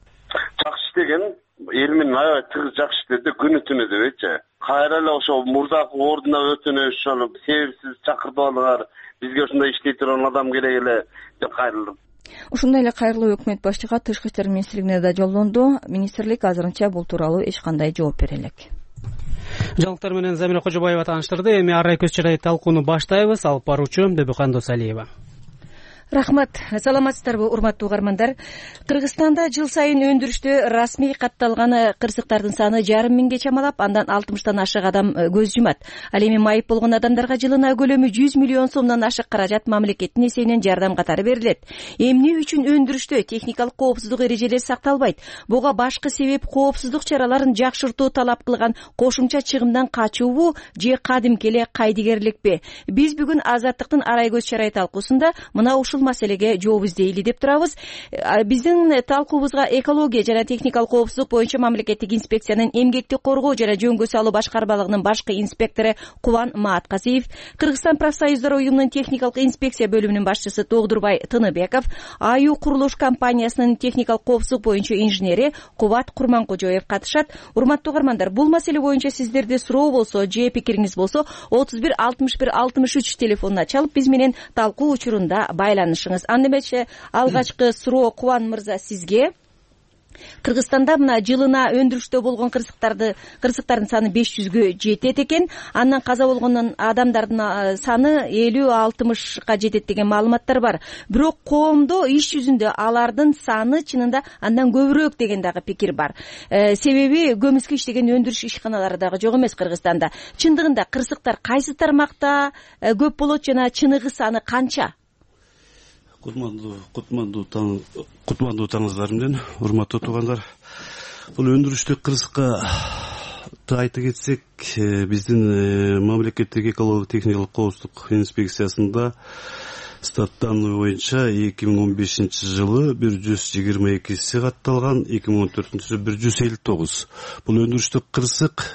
Жакшы иштеген эл менен аябай тыгыз жакшы иштеди, күнү түнү дебейчи. Кайра эле ошо мурдакы ордуна өтүнүш, ошо себепсиз чакыртуулар, бизге ушундай иштей турган адам керек эле деп кайрылдым. Ушундай эле кайрылуу өкмөт башчыга тышкы иштер министрлигине да жолдонду. Министрлик азырынча бул тууралуу эч кандай жооп бере элек. Жаңылыктар менен Замира Кожобаева тааныштырды. Эми Арай көз чарай талкууну баштайбыз. Алып баруучу Бөбөкан Досалиева. рахмат. Саламатсыздарбы урматтуу угармандар? Кыргызстанда жыл сайын өндүрүштө расмий катталганы кырсыктардын саны жарым миңге чамалап, андан алтымыштан ашык адам көз жумат. Ал эми майып болгон адамдарга жылына көлөмү жүз миллион сомдон ашык каражат мамлекеттин эсебинен жардам катары берилет. Эмне үчүн өндүрүштө техникалык коопсуздук эрежелери сакталбайт? Буга башкы себеп коопсуздук чараларын жакшыртуу талап кылган кошумча чыгымдан качуубу же кадимки эле кайдыгерликпи? Биз бүгүн Азаттыктын арай көз чарай талкуусунда мына ушул маселеге жооп издейли деп турабыз. Биздин талкуубузга экология жана техникалык коопсуздук боюнча мамлекеттик инспекциянын эмгекти коргоо жана жөнгө салуу башкармалыгынын башкы инспектору Кубан Мааткасиев, Кыргызстан профсоюздар уюмунун техникалык инспекция бөлүмүнүн башчысы Тогдурбай Тыныбеков, Аю курулуш компаниясынын техникалык коопсуздук боюнча инженери Кубат Курманкожоев катышат. Урматтуу угармандар, бул маселе боюнча сиздерде суроо болсо же пикириңиз болсо отуз бир алтымыш бир алтымыш үч телефонуна чалып биз менен талкуу учурунда байланышыңыз. Анда эмесе алгачкы суроо Кубан мырза сизге. Кыргызстанда мына жылына өндүрүштө болгон кырсыктарды кырсыктардын саны беш жүзгө жетет экен. Андан каза болгон адамдардын саны элүү алтымышка жетет деген маалыматтар бар. Бирок коомдо иш жүзүндө алардын саны чынында андан көбүрөөк деген дагы пикир бар. Себеби көмүскө иштеген өндүрүш ишканалары дагы жок эмес Кыргызстанда. Чындыгында кырсыктар кайсы тармакта көп болот жана чыныгы саны канча? Кутмандуу кутмандуу таң кутмандуу таңыңыздар менен, урматтуу туугандар. Бул өндүрүштүк кырсыкты айта кетсек, биздин мамлекеттик экологиялык техникалык коопсуздук инспекциясында статтан боюнча эки миң он бешинчи жылы бир жүз жыйырма экиси катталган, эки миң он төртүнчү жылы бир жүз элүү тогуз. Бул өндүрүштүк кырсык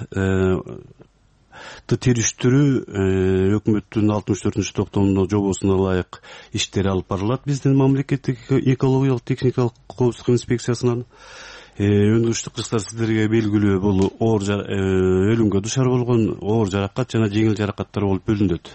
териштирүү өкмөттүн алтымыш төртүнчү токтомунун жобосуна ылайык иштери алып барылат. Биздин мамлекеттик экологиялык техникалык коопсуздук инспекциясынан өндүрүштүк кырсыктар сиздерге белгилүү, бул оор өлүмгө душар болгон оор жаракат жана жеңил жаракаттар болуп бөлүнөт.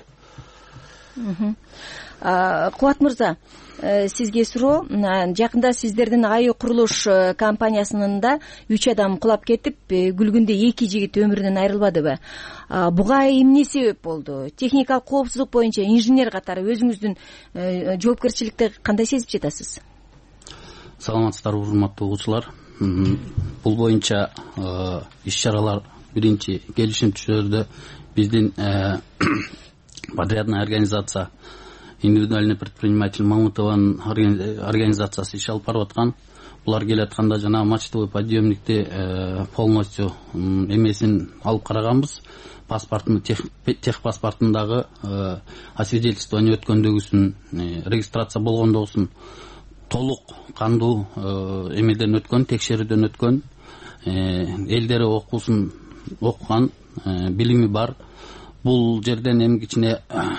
Кубат мырза, сизге суроо. Жакында сиздердин Аю курулуш компаниясынын да үч адам кулап кетип, күлгүндө эки жигит өмүрүнөн айрылбадыбы? Буга эмне себеп болду? Техникалык коопсуздук боюнча инженер катары өзүңүздүн жоопкерчиликти кандай сезип жатасыз? Саламатсыздарбы, урматтуу угуучулар. Бул боюнча иш-чаралар биринчи келишим түшүрдө биздин подрядная организация индивидуальный предприниматель Мамутованын организациясы иш алып барып аткан. Булар келатканда жана мачтовый подъемникти полностью эмесин алып караганбыз. Паспортун техпаспортундагы освидетельствование өткөндөгүсүн, регистрация болгондогусун толук кандуу эмеден өткөн, текшерүүдөн өткөн, элдери окуусун окуган, билими бар. Бул жерден эми кичине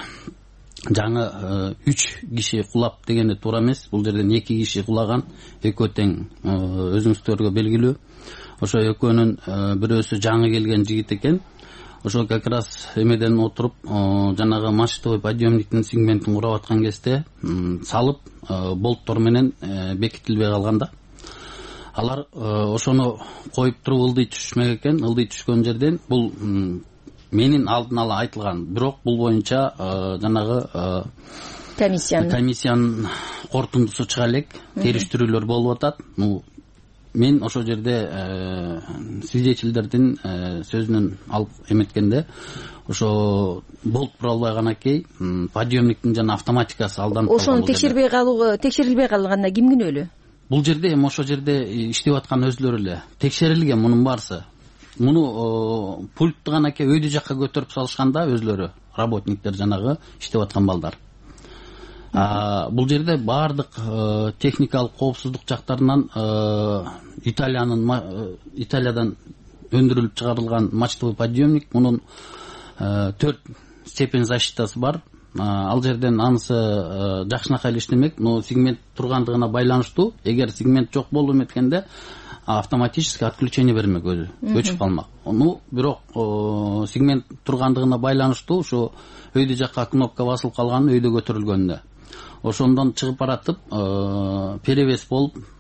жаңы үч киши кулап дегенде туура эмес. Бул жерден эки киши кулаган, экөө тең өзүңүздөргө белгилүү. Ошо экөөнүн бирөөсү жаңы келген жигит экен. Ошо как раз эмеден отуруп жанагы мачтовый подъемниктин сегментин курап аткан кезде салып болттор менен бекитилбей калган да. Алар ошону коюп туруп ылдый түшмөк экен. Ылдый түшкөн жерден бул менин алдын ала айтылган. Бирок бул боюнча жанагы комиссиянын комиссиянын корутундусу чыга элек, териштирүүлөр болуп атат. Ну мен ошол жерде свидетельдердин сөзүнөн алып эметкенде, ошо болт тура албай канакей подъемниктин жана автоматикасы алданып калган. Ошону текшербей калуу, текшерилбей калганда ким күнөөлүү? Бул жерде эми ошол жерде иштеп аткан өзлөрү эле. Текшерилген мунун баарысы. Муну пультты канакей өйдө жакка көтөрүп салышканда өзлөрү работниктер жанагы иштеп аткан балдар. Бул жерде баардык техникалык коопсуздук жактарынан Италиянын Италиядан өндүрүлүп чыгарылган мачтовый подъемник, мунун төрт степень защитасы бар. Ал жерден анысы жакшынакай эле иштемек, но сегмент тургандыгына байланыштуу. Эгер сегмент жок болуп эметкенде автоматически отключение бермек, өзү өчүп калмак. Ну бирок сегмент тургандыгына байланыштуу ушу өйдө жакка кнопка басылып калган, өйдө көтөрүлгөндө ошондон чыгып баратып перевес болуп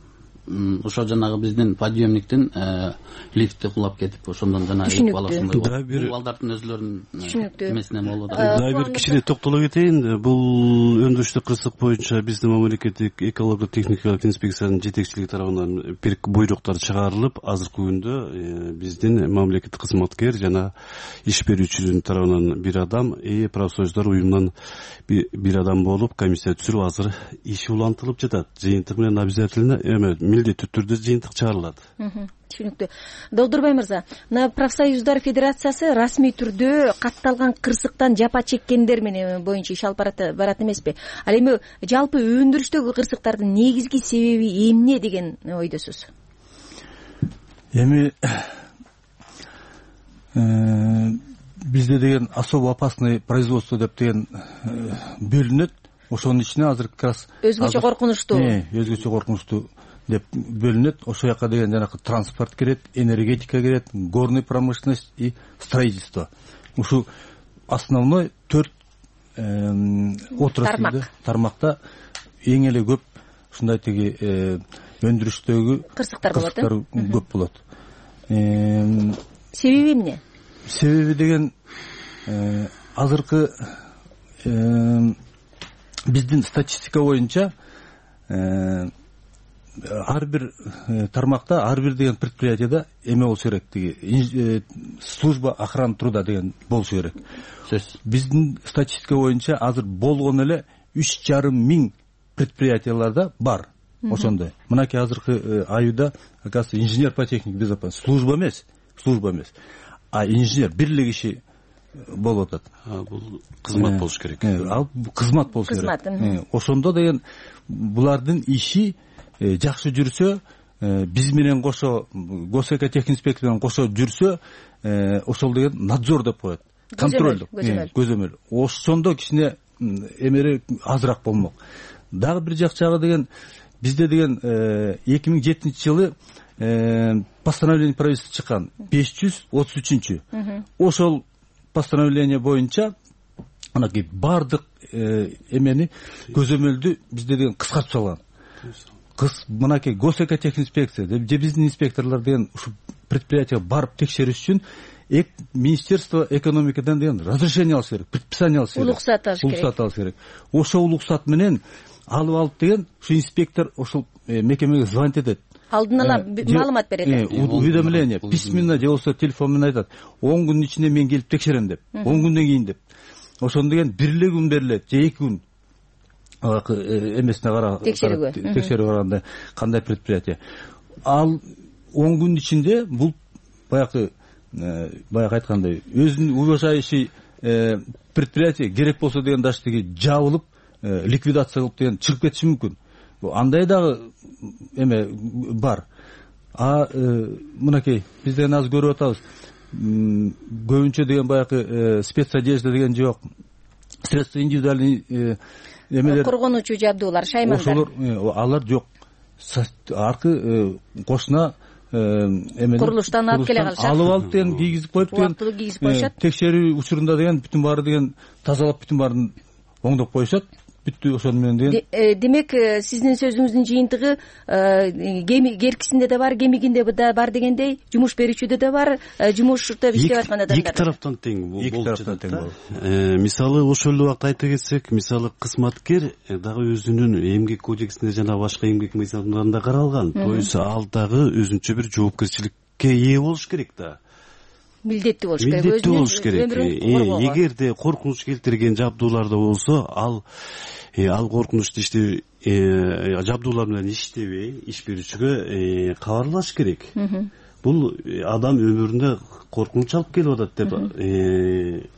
ошо жанагы биздин подъемниктин лифти кулап кетип ошондон жанагы баласында бул балдардын өзүлөрүнүн эмесинен болуп атат. Дагы бир кичине токтоло кетейин. Бул өндүрүштүк кырсык боюнча биздин мамлекеттик экология техникалык инспекциянын жетекчилиги тарабынан бир буйруктар чыгарылып, азыркы күндө биздин мамлекеттик кызматкер жана иш берүүчүнүн тарабынан бир адам, и профсоюздар уюмунан бир адам болуп комиссия түзүлүп азыр иш улантылып жатат. Жыйынтык менен обязательно эме милдеттүү түрдө жыйынтык чыгарылат. Түшүнүктүү. Долдурбай мырза, мына профсоюздар федерациясы расмий түрдө катталган кырсыктан жапа чеккендер менен боюнча иш алып барат эмеспи? Ал эми жалпы өндүрүштөгү кырсыктардын негизги себеби эмне деген ойдосуз? Эми бизде деген особо опасный производство деп деген бөлүнөт. Ошонун ичине азыр как раз өзгөчө коркунучтуу. Өзгөчө коркунучтуу деп бөлүнөт. Ошол жака деген жанагы транспорт кирет, энергетика кирет, горный промышленность и строительство. Ушу основной төрт отраслда, тармакта эң эле көп ушундай тиги өндүрүштөгү кырсыктар болот. Көп болот. Себеби эмне? Себеби деген азыркы биздин статистика боюнча ар бир тармакта, ар бир деген предприятияда эме болушу керек, тиги служба охраны труда деген болушу керек. Биздин статистика боюнча азыр болгон эле үч жарым миң предприятияларда бар. Ошондой. Мынакей азыркы айда, оказывается, инженер по технике безопасности служба эмес, служба эмес. А инженер бир эле киши болуп атат. Бул кызмат болуш керек. Ал кызмат болуш керек. Ошондо деген булардын иши жакшы жүрсө, биз менен кошо госэкотехинспекция менен кошо жүрсө, ошол деген надзор деп коет. Контролдук, көзөмөл. Ошондо кичине эмери азыраак болмок. Дагы бир жакчагы деген бизде деген эки миң жетинчи жылы постановление правительства чыккан беш жүз отуз үчүнчү. Ошол постановление боюнча анакей бардык эмени көзөмөлдү бизде деген кыскартып салган. Кыз мынакей госэкотехинспекция же биздин инспекторлор деген ушу предприятияга барып текшериш үчүн Министерство экономикадан деген разрешение алыш керек, предписание алыш керек. Улуксат алыш керек. Улуксат алыш керек. Ошол улуксат менен алып алып деген ушу инспектор ошол мекемеге звонить этет. Алдын ала маалымат берет. Уведомление, письменно же болбосо телефон менен айтат. он күндүн ичинде мен келип текшерем деп. он күндөн кийин деп. Ошондо деген бир эле күн берилет, же эки күн. Эмесине карап, текшерүүгө. Текшерүүгө караганда кандай предприятие. Ал он күндүн ичинде бул баягы баягы айткандай өзүнүн уважающий предприятие керек болсо деген даже тиги жабылып, ликвидация кылып деген чыгып кетиши мүмкүн. Андай дагы эме бар. А мынакей биз деген азыр көрүп атабыз. Көбүнчө деген баягы спецодежда деген жок. Средства индивидуальный эмелер, коргонуучу жабдуулар, шаймандар. Ошолор алар жок. Аркы кошуна эмени курулуштан алып келе калышат. Алып алып деген кийгизип коюп деген текшерүү учурунда деген бүтүн баары деген тазалап бүтүн баарын оңдоп коюшат. Бүттү ошону менен деген. Демек сиздин сөзүңүздүн жыйынтыгы керкисинде да бар, кемигинде да бар дегендей, жумуш берүүчүдө да бар, жумушта иштеп аткан адамдар. Эки тараптан тең болуп жатат. Мисалы ошол эле убакта айта кетсек, мисалы кызматкер дагы өзүнүн эмгек кодексинде жана башка эмгек мыйзамдарында каралган. То есть ал дагы өзүнчө бир жоопкерчиликке ээ болуш керек да. Милдеттүү болуш керек. Милдеттүү болуш керек. Эгерде коркунуч келтирген жабдууларда болсо, ал ал коркунучту ишти жабдуулар менен иштебей, иш берүүчүгө кабарлаш керек. Бул адам өмүрүндө коркунуч алып келип атат деп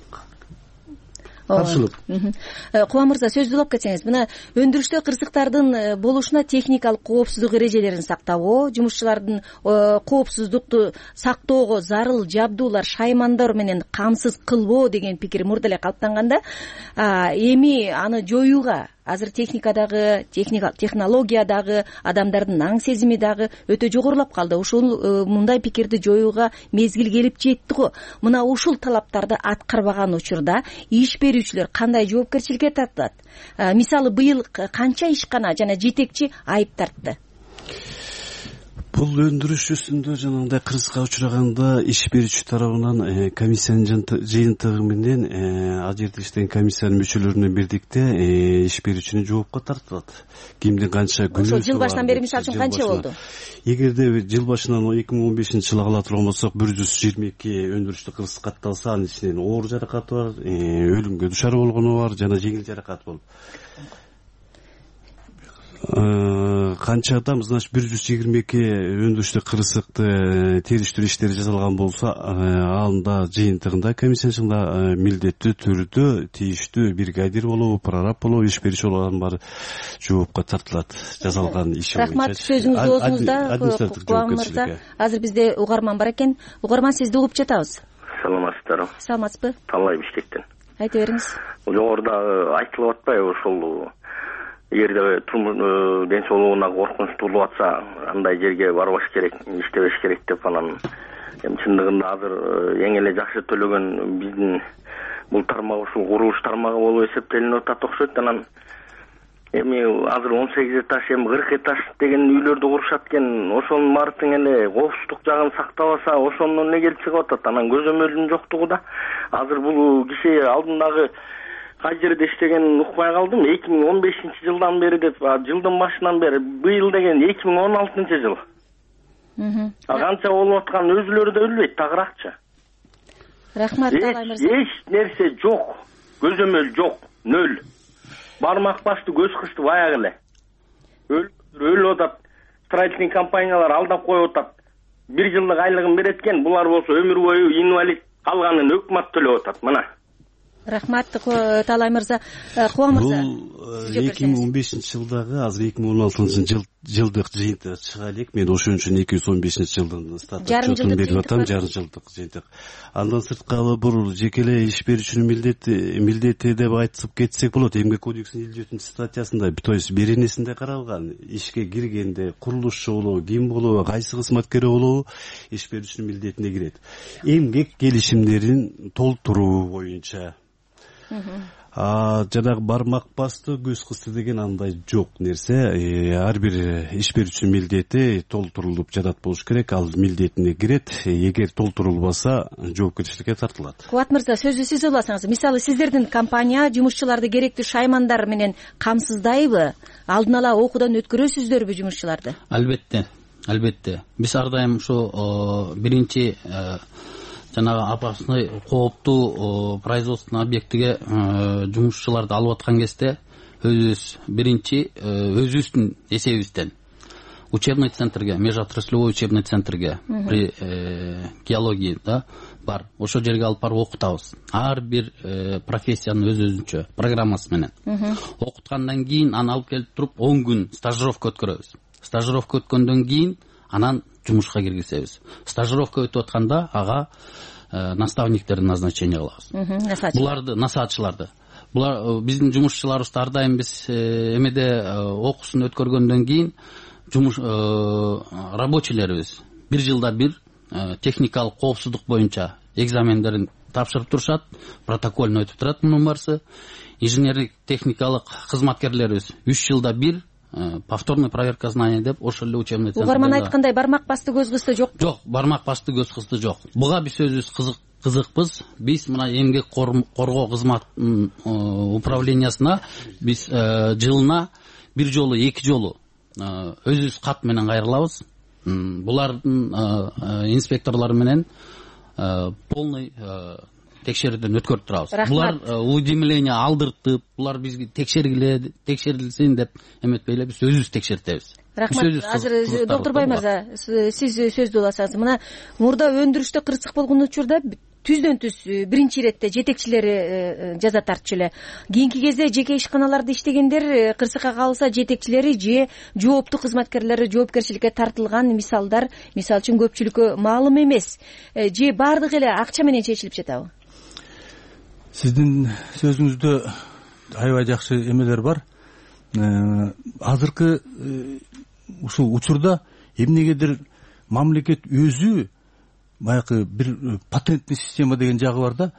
каршылык. Кубан мырза, сөздү улап кетсеңиз, мына өндүрүштө кырсыктардын болушуна техникалык коопсуздук эрежелерин сактабоо, жумушчулардын коопсуздукту сактоого зарыл жабдуулар, шаймандар менен камсыз кылбоо деген пикир мурда эле калыптанганда, эми аны жоюуга азыр техникадагы, технологиядагы, адамдардын аң сезими дагы өтө жогорулап калды. Ушул мындай пикирди жоюуга мезгил келип жетти го. Мына ушул талаптарды аткарбаган учурда иш берүүчүлөр кандай жоопкерчиликке тартылат? Мисалы, быйыл канча ишкана жана жетекчи айып тартты? бул өндүрүшүсүндө жанагындай кырсыкка учураганда иш берүүчү тарабынан комиссиянын жыйынтыгы менен ал жерде иштеген комиссиянын мүчөлөрүнөн бирдикте иш берүүчүнү жоопко тартылат. Кимдин канча күнөөсү бар. Ошо жыл башынан бери мисалы үчүн канча болду? Эгерде жыл башынан эки миң он бешинчи жылы ала турган болсок, бир жүз жыйырма эки өндүрүштүк кырсык катталса, анын ичинен оор жаракаты бар, өлүмгө душар болгону бар жана жеңил жаракат болуп. Канча адам, значит, бир жүз жыйырма эки өндүрүштүк кырсыкты териштирүү иштери жасалган болсо, анда жыйынтыгында комиссиянын милдеттүү түрдө тийиштүү бригадир болобу, прораб болобу, иш берүүчү болобу, баары жоопко тартылат жасалган иши боюнча. Рахмат, сөзүңүз оозуңузда. Кубан мырза, азыр бизде угарман бар экен. Угарман, сизди угуп жатабыз. Саламатсыздарбы? Саламатсызбы? Талай Бишкектен. Айта бериңиз. Жогоруда айтылып атпайбы, ошол эгерде ден соолугуна коркунуч туулуп атса, андай жерге барбаш керек, иштебеш керек деп анан эми чындыгында азыр эң эле жакшы төлөгөн биздин бул тармак ушул курулуш тармагы болуп эсептелинип атат окшойт. Анан эми азыр он сегиз этаж, эми кырк этаж деген үйлөрдү курушат экен. Ошонун баардыгын эле коопсуздук жагын сактабаса, ошондон эмне келип чыгып атат? Анан көзөмөлдүн жоктугу да. Азыр бул киши алдындагы кай жерде иштегенин укпай калдым. эки миң он бешинчи жылдан бери деп, жылдын башынан бери, быйыл деген эки миң он алтынчы жыл. Канча болуп атканын өзүлөрү да билбейт, тагыракчы. Рахмат, Талай мырза. Эч нерсе жок, көзөмөл жок, нөл. Бармак басты, көз кысты баягы эле. Өлүп атат, строительный компаниялар алдап коюп атат. Бир жылдык айлыгын берет экен, булар болсо өмүр бою инвалид, калганын өкмөт төлөп атат. Мына. Рахмат, Талай мырза. Кубан мырза. Бул эки миң он бешинчи жылдагы, азыр эки миң он алтынчы жылдык жыйынтык чыга элек. Мен ошон үчүн эки жүз он бешинчи жылдын статустун берип атам, жарым жылдык жыйынтык. Андан сырткары бул жекелей иш берүүчүнүн милдети, милдети деп айтып кетсек болот. Эмгек кодексинин элүү жетинчи статьясында, то есть беренесинде каралган, ишке киргенде курулушчу болобу, ким болобу, кайсы кызматкер болобу, иш берүүчүнүн милдетине кирет. Эмгек келишимдерин толтуруу боюнча. А жанагы бармак басты, көз кысты деген андай жок нерсе. Ар бир иш берүүчүнүн милдети толтурулуп жатат болуш керек, ал милдетине кирет. Эгер толтурулбаса, жоопкерчиликке тартылат. Кубат мырза, сөзү сиз уласаңыз. Мисалы, сиздердин компания жумушчуларды керектүү шаймандар менен камсыздайбы? Алдын ала окуудан өткөрөсүздөрбү жумушчуларды? Албетте, албетте. Биз ар дайым ушу биринчи жанагы опасный, кооптуу производственный объектиге жумушчуларды алып аткан кезде өзүбүз биринчи өзүбүздүн эсебибизден учебный центрге, межотраслевой учебный центрге при геологии да бар. Ошол жерге алып барып окутабыз. Ар бир профессиянын өз өзүнчө программасы менен. Окуткандан кийин аны алып келип туруп он күн стажировка өткөрөбүз. Стажировка өткөндөн кийин анан жумушка киргизебиз. Стажировка өтүп атканда ага наставниктерди назначение кылабыз. Буларды, насаатчыларды. Булар биздин жумушчуларыбызды ар дайым биз эмеде окуусун өткөргөндөн кийин жумуш рабочийлерибиз бир жылда бир техникалык коопсуздук боюнча экзамендерин тапшырып турушат, протокольно өтүп турат мунун барысы. Инженерлик техникалык кызматкерлерибиз үч жылда бир повторный проверка знаний деп ошол эле учебный центр. Угарман айткандай, бармак басты, көз кысты жок. Жок, бармак басты, көз кысты жок. Буга биз өзүбүз кызык кызыкпыз. Биз мына эмгек коргоо кызмат управлениясына биз жылына бир жолу, эки жолу өзүбүз кат менен кайрылабыз. Булардын инспекторлору менен полный текшерүүдөн өткөрүп турабыз. Булар уведомление алдыртып, булар бизге текшергиле, текшерилсин деп эметпей эле биз өзүбүз текшертебиз. Рахмат. Азыр Докторбай мырза, сиз сөздү уласаңыз. Мына мурда өндүрүштө кырсык болгон учурда түздөн түз биринчи иретте жетекчилери жаза тартчу эле. Кийинки кезде жеке ишканаларда иштегендер кырсыкка калса жетекчилери же жооптуу кызматкерлери жоопкерчиликке тартылган мисалдар, мисалы үчүн көпчүлүккө маалым эмес. Же баардыгы эле акча менен чечилип жатабы? Сиздин сөзүңүздө аябай жакшы эмелер бар. Азыркы ушул учурда эмнегедир мамлекет өзү баягы бир патентный система деген жагы бар да.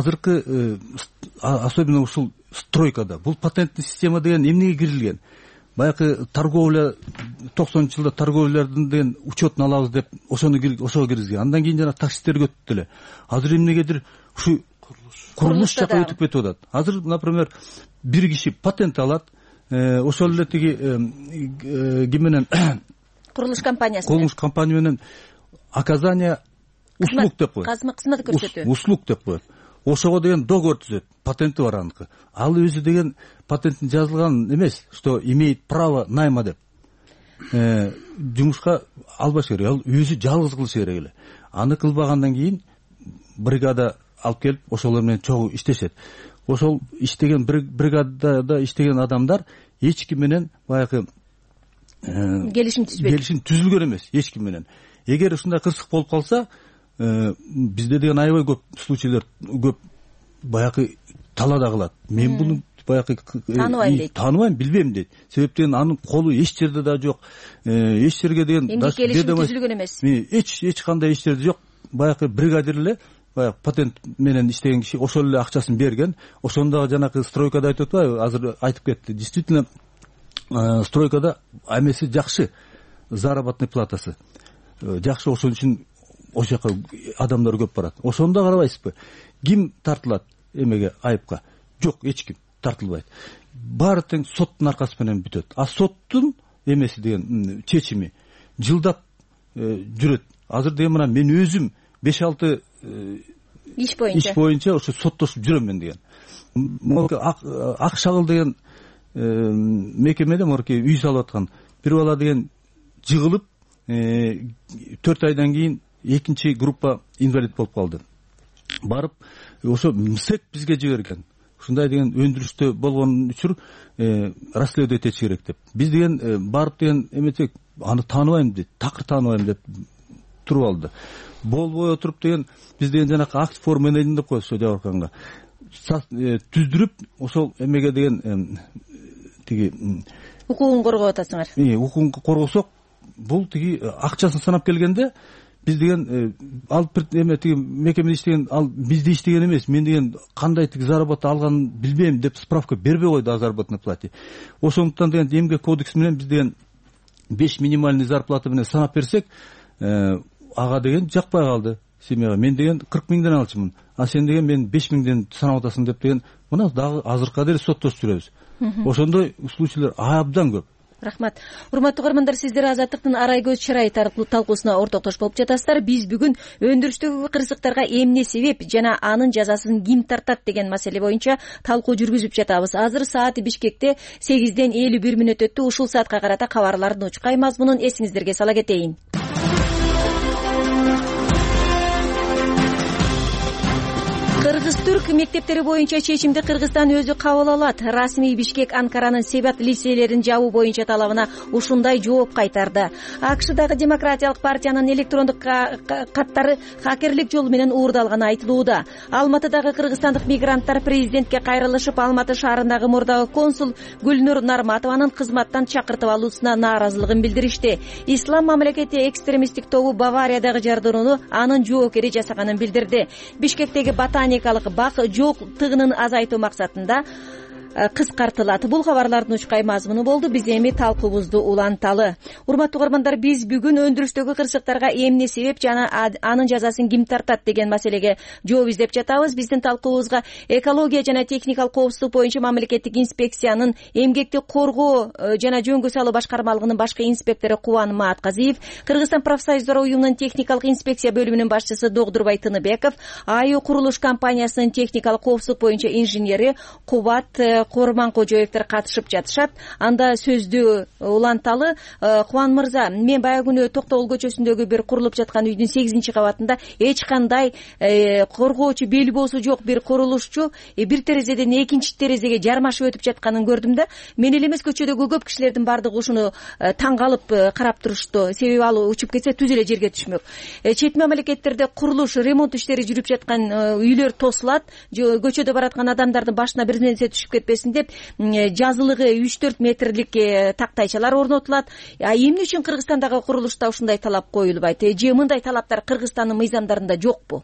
Азыркы особенно ушул стройкада бул патентный система деген эмнеге кирилген? баягы торговля токсонунчу жылда торговлялардын деген учетун алабыз деп ошону ошого киргизген. Андан кийин жана таксисттерге өтүп деле. Азыр эмнегедир ушу курулуш жакка өтүп кетип атат. Азыр, например, бир киши патент алат, ошол эле тиги ким менен курулуш компаниясы курулуш компания менен оказание услуг деп коет. Кызмат көрсөтүү. Услуг деп коет. Ошого деген договор түзөт. Патенти бар аныкы. Ал өзү деген патенттин жазылган эмес, что имеет право найма деп. Жумушка албаш керек. Ал өзү жалгыз кылышы керек эле. Аны кылбагандан кийин бригада алып келип ошолор менен чогуу иштешет. Ошол иштеген бригадада иштеген адамдар эч ким менен баягы келишим түзбөйт. Келишим түзүлгөн эмес эч ким менен. Эгер ушундай кырсык болуп калса, бизде деген аябай көп случайлар көп баягы талаада калат. Мен буну баягы тааныбайм дейт. Тааныбайм, билбейм дейт. Себептен анын колу эч жерде да жок. Эч жерге деген келишим түзүлгөн эмес. Эч эч кандай эч жерде жок. Баягы бригадир эле баягы патент менен иштеген киши ошол эле акчасын берген. Ошондогу жанакы стройкада айтып атпайбы, азыр айтып кетти. Действительно стройкада эмеси жакшы, заработный платасы жакшы, ошон үчүн ошол жака адамдар көп барат. Ошондо карабайсызбы, ким тартылат эмеге, айыпка? Жок, эч ким тартылбайт. Баары тең соттун аркасы менен бүтөт. А соттун эмеси деген чечими жылдап жүрөт. Азыр деген мына мен өзүм беш алты иш боюнча иш боюнча ошо соттошуп жүрөм мен деген. Ак шагыл деген мекемеде морки үй салып аткан бир бала деген жыгылып төрт айдан кийин экинчи группа инвалид болуп калды. Барып ошо МСЭК бизге жиберген. Ушундай деген өндүрүштө болгон үчүр расследовать этиш керек деп. Биз деген барып деген эметек аны тааныбайм дейт, такыр тааныбайм деп туруп алды. Болбой отуруп деген биз деген жанакы акт for management деп коебуз ошо жабырканга. Түздүрүп ошол эмеге деген тиги укугун коргоп атасыңар. Укугун коргосок, бул тиги акчасын санап келгенде биз деген ал эме тиги мекемеде иштеген, ал бизде иштеген эмес, мен деген кандай тиги заработа алганын билбейм деп справка бербей койду о заработной плате. Ошондуктан деген эмгек кодекси менен биз деген беш минимальный зарплата менен санап берсек, ага деген жакпай калды семьяга. Мен деген кырк миңден алчумун, а сен деген мен беш миңден санап атасың деп деген мына дагы азыркыга дейин соттошуп жүрөбүз. Ошондой случайлар абдан көп. Рахмат. Урматтуу көрөрмандар, сиздер Азаттыктын арай көз чырай талкуусуна ортоктош болуп жатасыздар. Биз бүгүн өндүрүштөгү кырсыктарга эмне себеп жана анын жазасын ким тартат деген маселе боюнча талкуу жүргүзүп жатабыз. Азыр сааты Бишкекте сегизден элүү бир мүнөт өттү. Ушул саатка карата кабарлардын учкай мазмунун эсиңиздерге сала кетейин. Кыргыз-түрк мектептери боюнча чечимди Кыргызстан өзү кабыл алат. Расмий Бишкек Анкаранын Себат лицейлерин жабуу боюнча талабына ушундай жооп кайтарды. АКШдагы Демократиялык партиянын электрондук каттары хакерлик жолу менен уурдалганы айтылууда. Алматыдагы кыргызстандык мигранттар президентке кайрылышып, Алматы шаарындагы мурдагы консул Гүлнур Нарматованын кызматтан чакыртып алуусуна нааразылыгын билдиришти. Ислам мамлекети экстремисттик тобу Бавариядагы жардырууну анын жоокери жасаганын билдирди. Бишкектеги ботаникалык бак жок тыгынын азайтуу максатында кыскартылат. Бул кабарлардын учкай мазмуну болду. Биз эми талкуубузду уланталы. Урматтуу көрөрмандар, биз бүгүн өндүрүштөгү кырсыктарга эмне себеп жана анын жазасын ким тартат деген маселеге жооп издеп жатабыз. Биздин талкуубузга экология жана техникалык коопсуздук боюнча мамлекеттик инспекциянын эмгекти коргоо жана жөнгө салуу башкармалыгынын башкы инспектору Кубан Маатказиев, Кыргызстан профсоюздар уюмунун техникалык инспекция бөлүмүнүн башчысы Догдурбай Тыныбеков, АИО курулуш компаниясынын техникалык коопсуздук боюнча инженери Кубат Курманкожоевдер катышып жатышат. Анда сөздү уланталы. Кубан мырза, мен баягы күнү Токтогул көчөсүндөгү бир курулуп жаткан үйдүн сегизинчи кабатында эч кандай коргоочу белбоосу жок бир курулушчу бир терезеден экинчи терезеге жармашып өтүп жатканын көрдүм да. Мен эле эмес, көчөдөгү көп кишилердин бардыгы ушуну таң калып карап турушту. Себеби ал учуп кетсе түз эле жерге түшмөк. Чет мамлекеттерде курулуш, ремонт иштери жүрүп жаткан үйлөр тосулат. Көчөдө бараткан адамдардын башына бир нерсе түшүп кетпесин деп жазылыгы үч төрт метрлик тактайчалар орнотулат. А эмне үчүн Кыргызстандагы курулушта ушундай талап коюлбайт? Же мындай талаптар Кыргызстандын мыйзамдарында жокпу?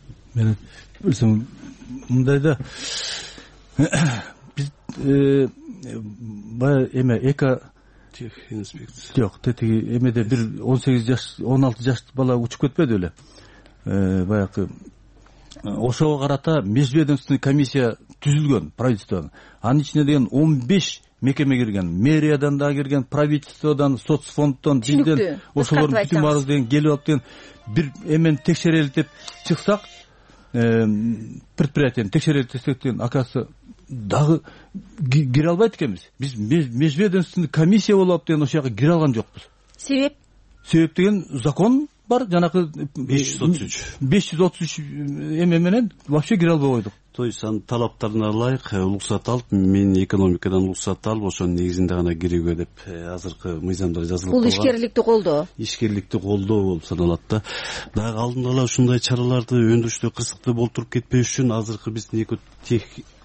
Мен билсем мындай да биз баягы эме эко тех инспекция жок тетиги эмеде бир он сегиз жаш он алты жаш бала учуп кетпеди беле баягы ошого карата межведомственный комиссия түзүлгөн правительстводон. Анын ичине деген он беш мекеме кирген, мэриядан да кирген, правительстводон, соцфонддон, бизден ошолордун бүтүн баарыбыз деген келип алып деген бир эмени текшерели деп чыксак, предприятияны текшерели десек деген оказывается дагы кире албайт экенбиз. Биз межведомственный комиссия болуп деген ошол жака кире алган жокпуз. Себеп? Себеп деген закон бар, жанакы беш жүз отуз үч беш жүз отуз үч эме менен вообще кире албай койдук. То есть анын талаптарына ылайык уруксат алып, мен экономикадан уруксат алып, ошонун негизинде гана кирүүгө деп азыркы мыйзамдар жазылып калган. Бул ишкерликти колдоо. Ишкерликти колдоо болуп саналат да. Дагы алдын ала ушундай чараларды өндүрүштө кырсыкты болтуруп кетпеш үчүн азыркы биздин эко тех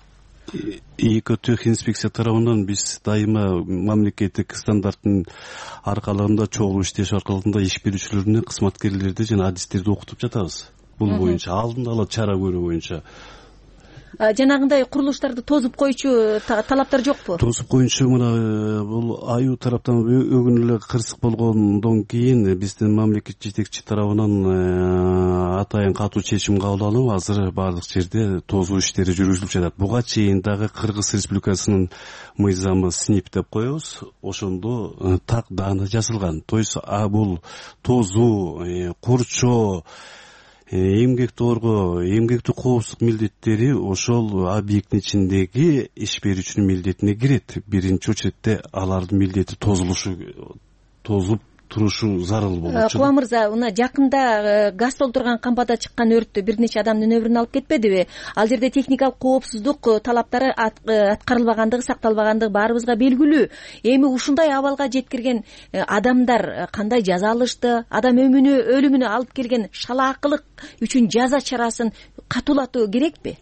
эко тех инспекция тарабынан биз дайыма мамлекеттик стандарттын аркалыгында чогуу иштеш аркалыгында иш берүүчүлөрүнө кызматкерлерди жана адистерди окутуп жатабыз. Бул боюнча алдын ала чара көрүү боюнча. Жанагындай курулуштарды тозуп коюучу талаптар жокпу? Тозуп коюучу мына бул аю тараптан өгүн эле кырсык болгондон кийин биздин мамлекет жетекчи тарабынан атайын катуу чечим кабыл алынып, азыр баардык жерде тозуу иштери жүргүзүлүп жатат. Буга чейин дагы Кыргыз Республикасынын мыйзамы СНИП деп коебуз, ошондо так даана жазылган. То есть бул тозуу, курчоо, эмгекти коргоо, эмгектик коопсуздук милдеттери ошол объекттин ичиндеги иш берүүчүнүн милдетине кирет. Биринчи очередте алардын милдети тозулушу, тозуп турушу зарыл болот. Куба мырза, мына жакында газ толтурган кампада чыккан өрттө бир нече адамдын өмүрүн алып кетпедиби? Ал жерде техникалык коопсуздук талаптары аткарылбагандыгы, сакталбагандыгы баарыбызга белгилүү. Эми ушундай абалга жеткирген адамдар кандай жаза алышты? Адам өмүнү, өлүмүнө алып келген шалаакылык үчүн жаза чарасын катуулатуу керекпи?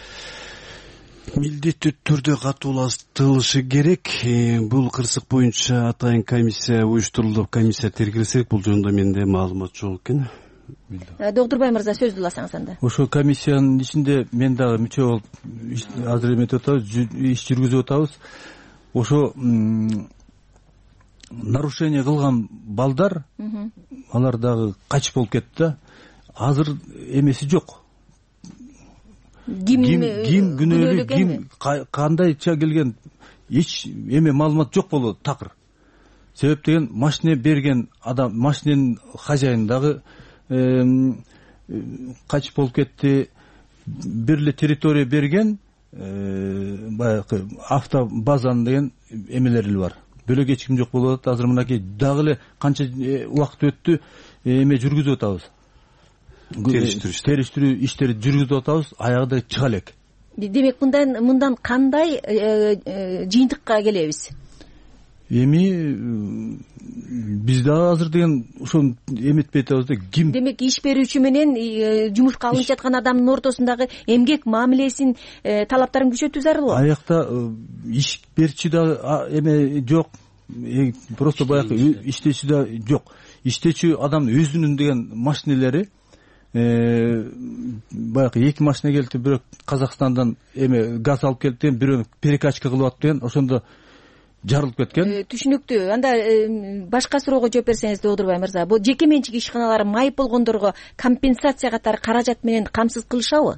Милдеттүү түрдө катуулаштырылышы керек. Бул кырсык боюнча атайын комиссия уюштурулуп, комиссия тергелсек, бул жөнүндө менде маалымат жок экен. Доктурбай мырза, сөздү уласаңыз анда. Ошол комиссиянын ичинде мен дагы мүчө болуп азыр эметип атабыз, иш жүргүзүп атабыз. Ошо нарушение кылган балдар, алар дагы качып болуп кетти да. Азыр эмеси жок. Ким ким күнөөлүү, ким кандайча келген эч эме маалымат жок болот такыр. Себеп деген машина берген адам, машинанын хозяйны дагы качып болуп кетти. Бир эле территория берген баягы автобазанын деген эмелери бар. Бөлөк эч ким жок болуп атат. Азыр мынакей дагы эле канча убакыт өттү, эме жүргүзүп атабыз. Териштирүү иштери жүргүзүп атабыз, аягында чыга элек. Демек мындан мындан кандай жыйынтыкка келебиз? Эми биз дагы азыр деген ошону эметпей атабыз да, ким? Демек иш берүүчү менен жумушка алынып жаткан адамдын ортосундагы эмгек мамилесин талаптарын күчөтүү зарыл. Аякта иш берүүчү да эме жок. Просто баягы иштечү да жок. Иштечү адам өзүнүн деген машинелери баягы эки машина келди, бирөө Казакстандан эме газ алып келди, бирөө перекачка кылып атты деген, ошондо жарылып кеткен. Түшүнүктүү. Анда башка суроого жооп берсеңиз, Доодурбай мырза, бул жеке менчик ишканалар майып болгондорго компенсация катары каражат менен камсыз кылышабы?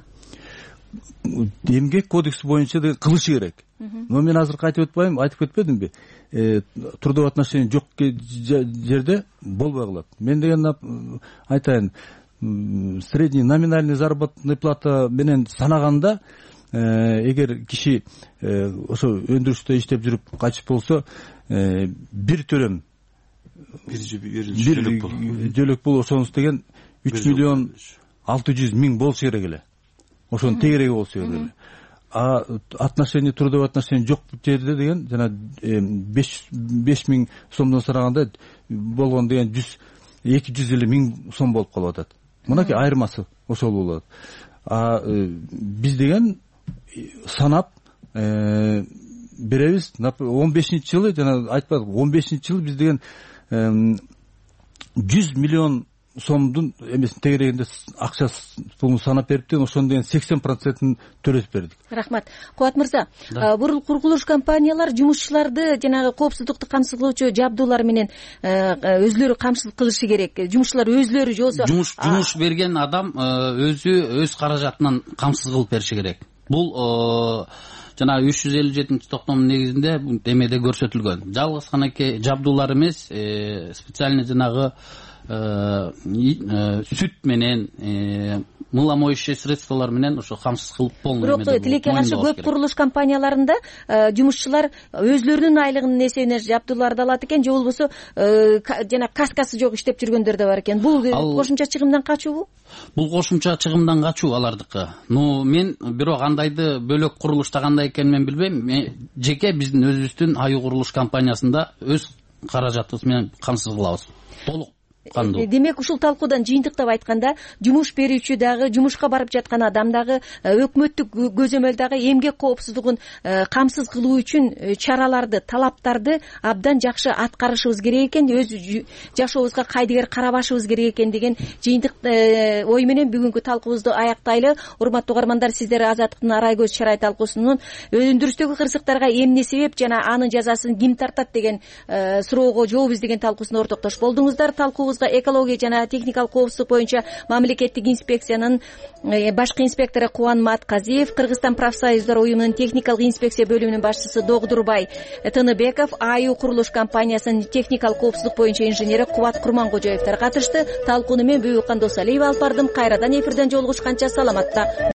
Эмгек кодекси боюнча да кылышы керек. Но мен азыр айтып өтпөйм, айтып кетпедимби? Трудовой отношение жок жерде болбой калат. Мен деген айтайын, средний номинальный заработная плата менен санаганда, эгер киши ошо өндүрүштө иштеп жүрүп качып болсо, бир төрөм бир жөлөк бул ошонус деген үч миллион алты жүз миң болушу керек эле. Ошонун тегереги болушу керек эле. А отношение, трудовой отношение жок жерде деген жана беш миң сомдон сураганда болгон деген эки жүз элүү миң сом болуп калып атат. Мынакей айырмасы ошол болот. А биз деген санап беребиз. он бешинчи жылы жана айтпадык, он бешинчи жылы биз деген жүз миллион сомдун эмесин тегерегинде акча пулун санап бериптен ошондон деген сексен процентин төлөп бердик. Рахмат. Кубат мырза, бул курулуш компаниялар жумушчуларды жанагы коопсуздукту камсыз кылуучу жабдуулар менен өзүлөрү камсыз кылышы керек. Жумушчулар өзүлөрү же болбосо жумуш жумуш берген адам өзү өз каражатынан камсыз кылып бериши керек. Бул жана үч жүз элүү жетинчи токтомдун негизинде эмеде көрсөтүлгөн. Жалгыз гана жабдуулар эмес, специальный жанагы сүт менен, мыломоющий средстволор менен ошо камсыз кылып полный. Бирок тилекке каршы көп курулуш компанияларында жумушчулар өзлөрүнүн айлыгынын эсебинен жабдууларды алат экен, же болбосо жана каскасы жок иштеп жүргөндөр да бар экен. Бул кошумча чыгымдан качуубу? Бул кошумча чыгымдан качуу алардыкы. Но мен бирок андайды бөлөк курулушта кандай экенин мен билбейм. Жеке биздин өзүбүздүн аю курулуш компаниясында өз каражатыбыз менен камсыз кылабыз. Толук. Демек ушул талкуудан жыйынтыктап айтканда жумуш берүүчү дагы, жумушка барып жаткан адам дагы өкмөттүк көзөмөл дагы эмгек коопсуздугун камсыз кылуу үчүн чараларды, талаптарды абдан жакшы аткарышыбыз керек экен, өз жашообузга кайдыгер карабашыбыз керек экен деген жыйынтык ой менен бүгүнкү талкуубузду аяктайлы. Урматтуу угармандар, сиздер Азаттыктын Арай көз чарай талкуусунун өндүрүштөгү кырсыктарга эмне себеп жана анын жазасын ким тартат деген суроого жооп издеген талкуусуна ортоктош болдуңуздар. Талкуубуз экология жана техникалык коопсуздук боюнча мамлекеттик инспекциянын башкы инспектору Кубан Матказиев, Кыргызстан профсоюздар уюмунун техникалык инспекция бөлүмүнүн башчысы Догдурбай Тыныбеков, АЮ курулуш компаниясынын техникалык коопсуздук боюнча инженери Кубат Курманкожоевдер катышты. Талкууну мен Бүбүкан Досалиева алып бардым. Кайрадан эфирден жолугушканча саламатта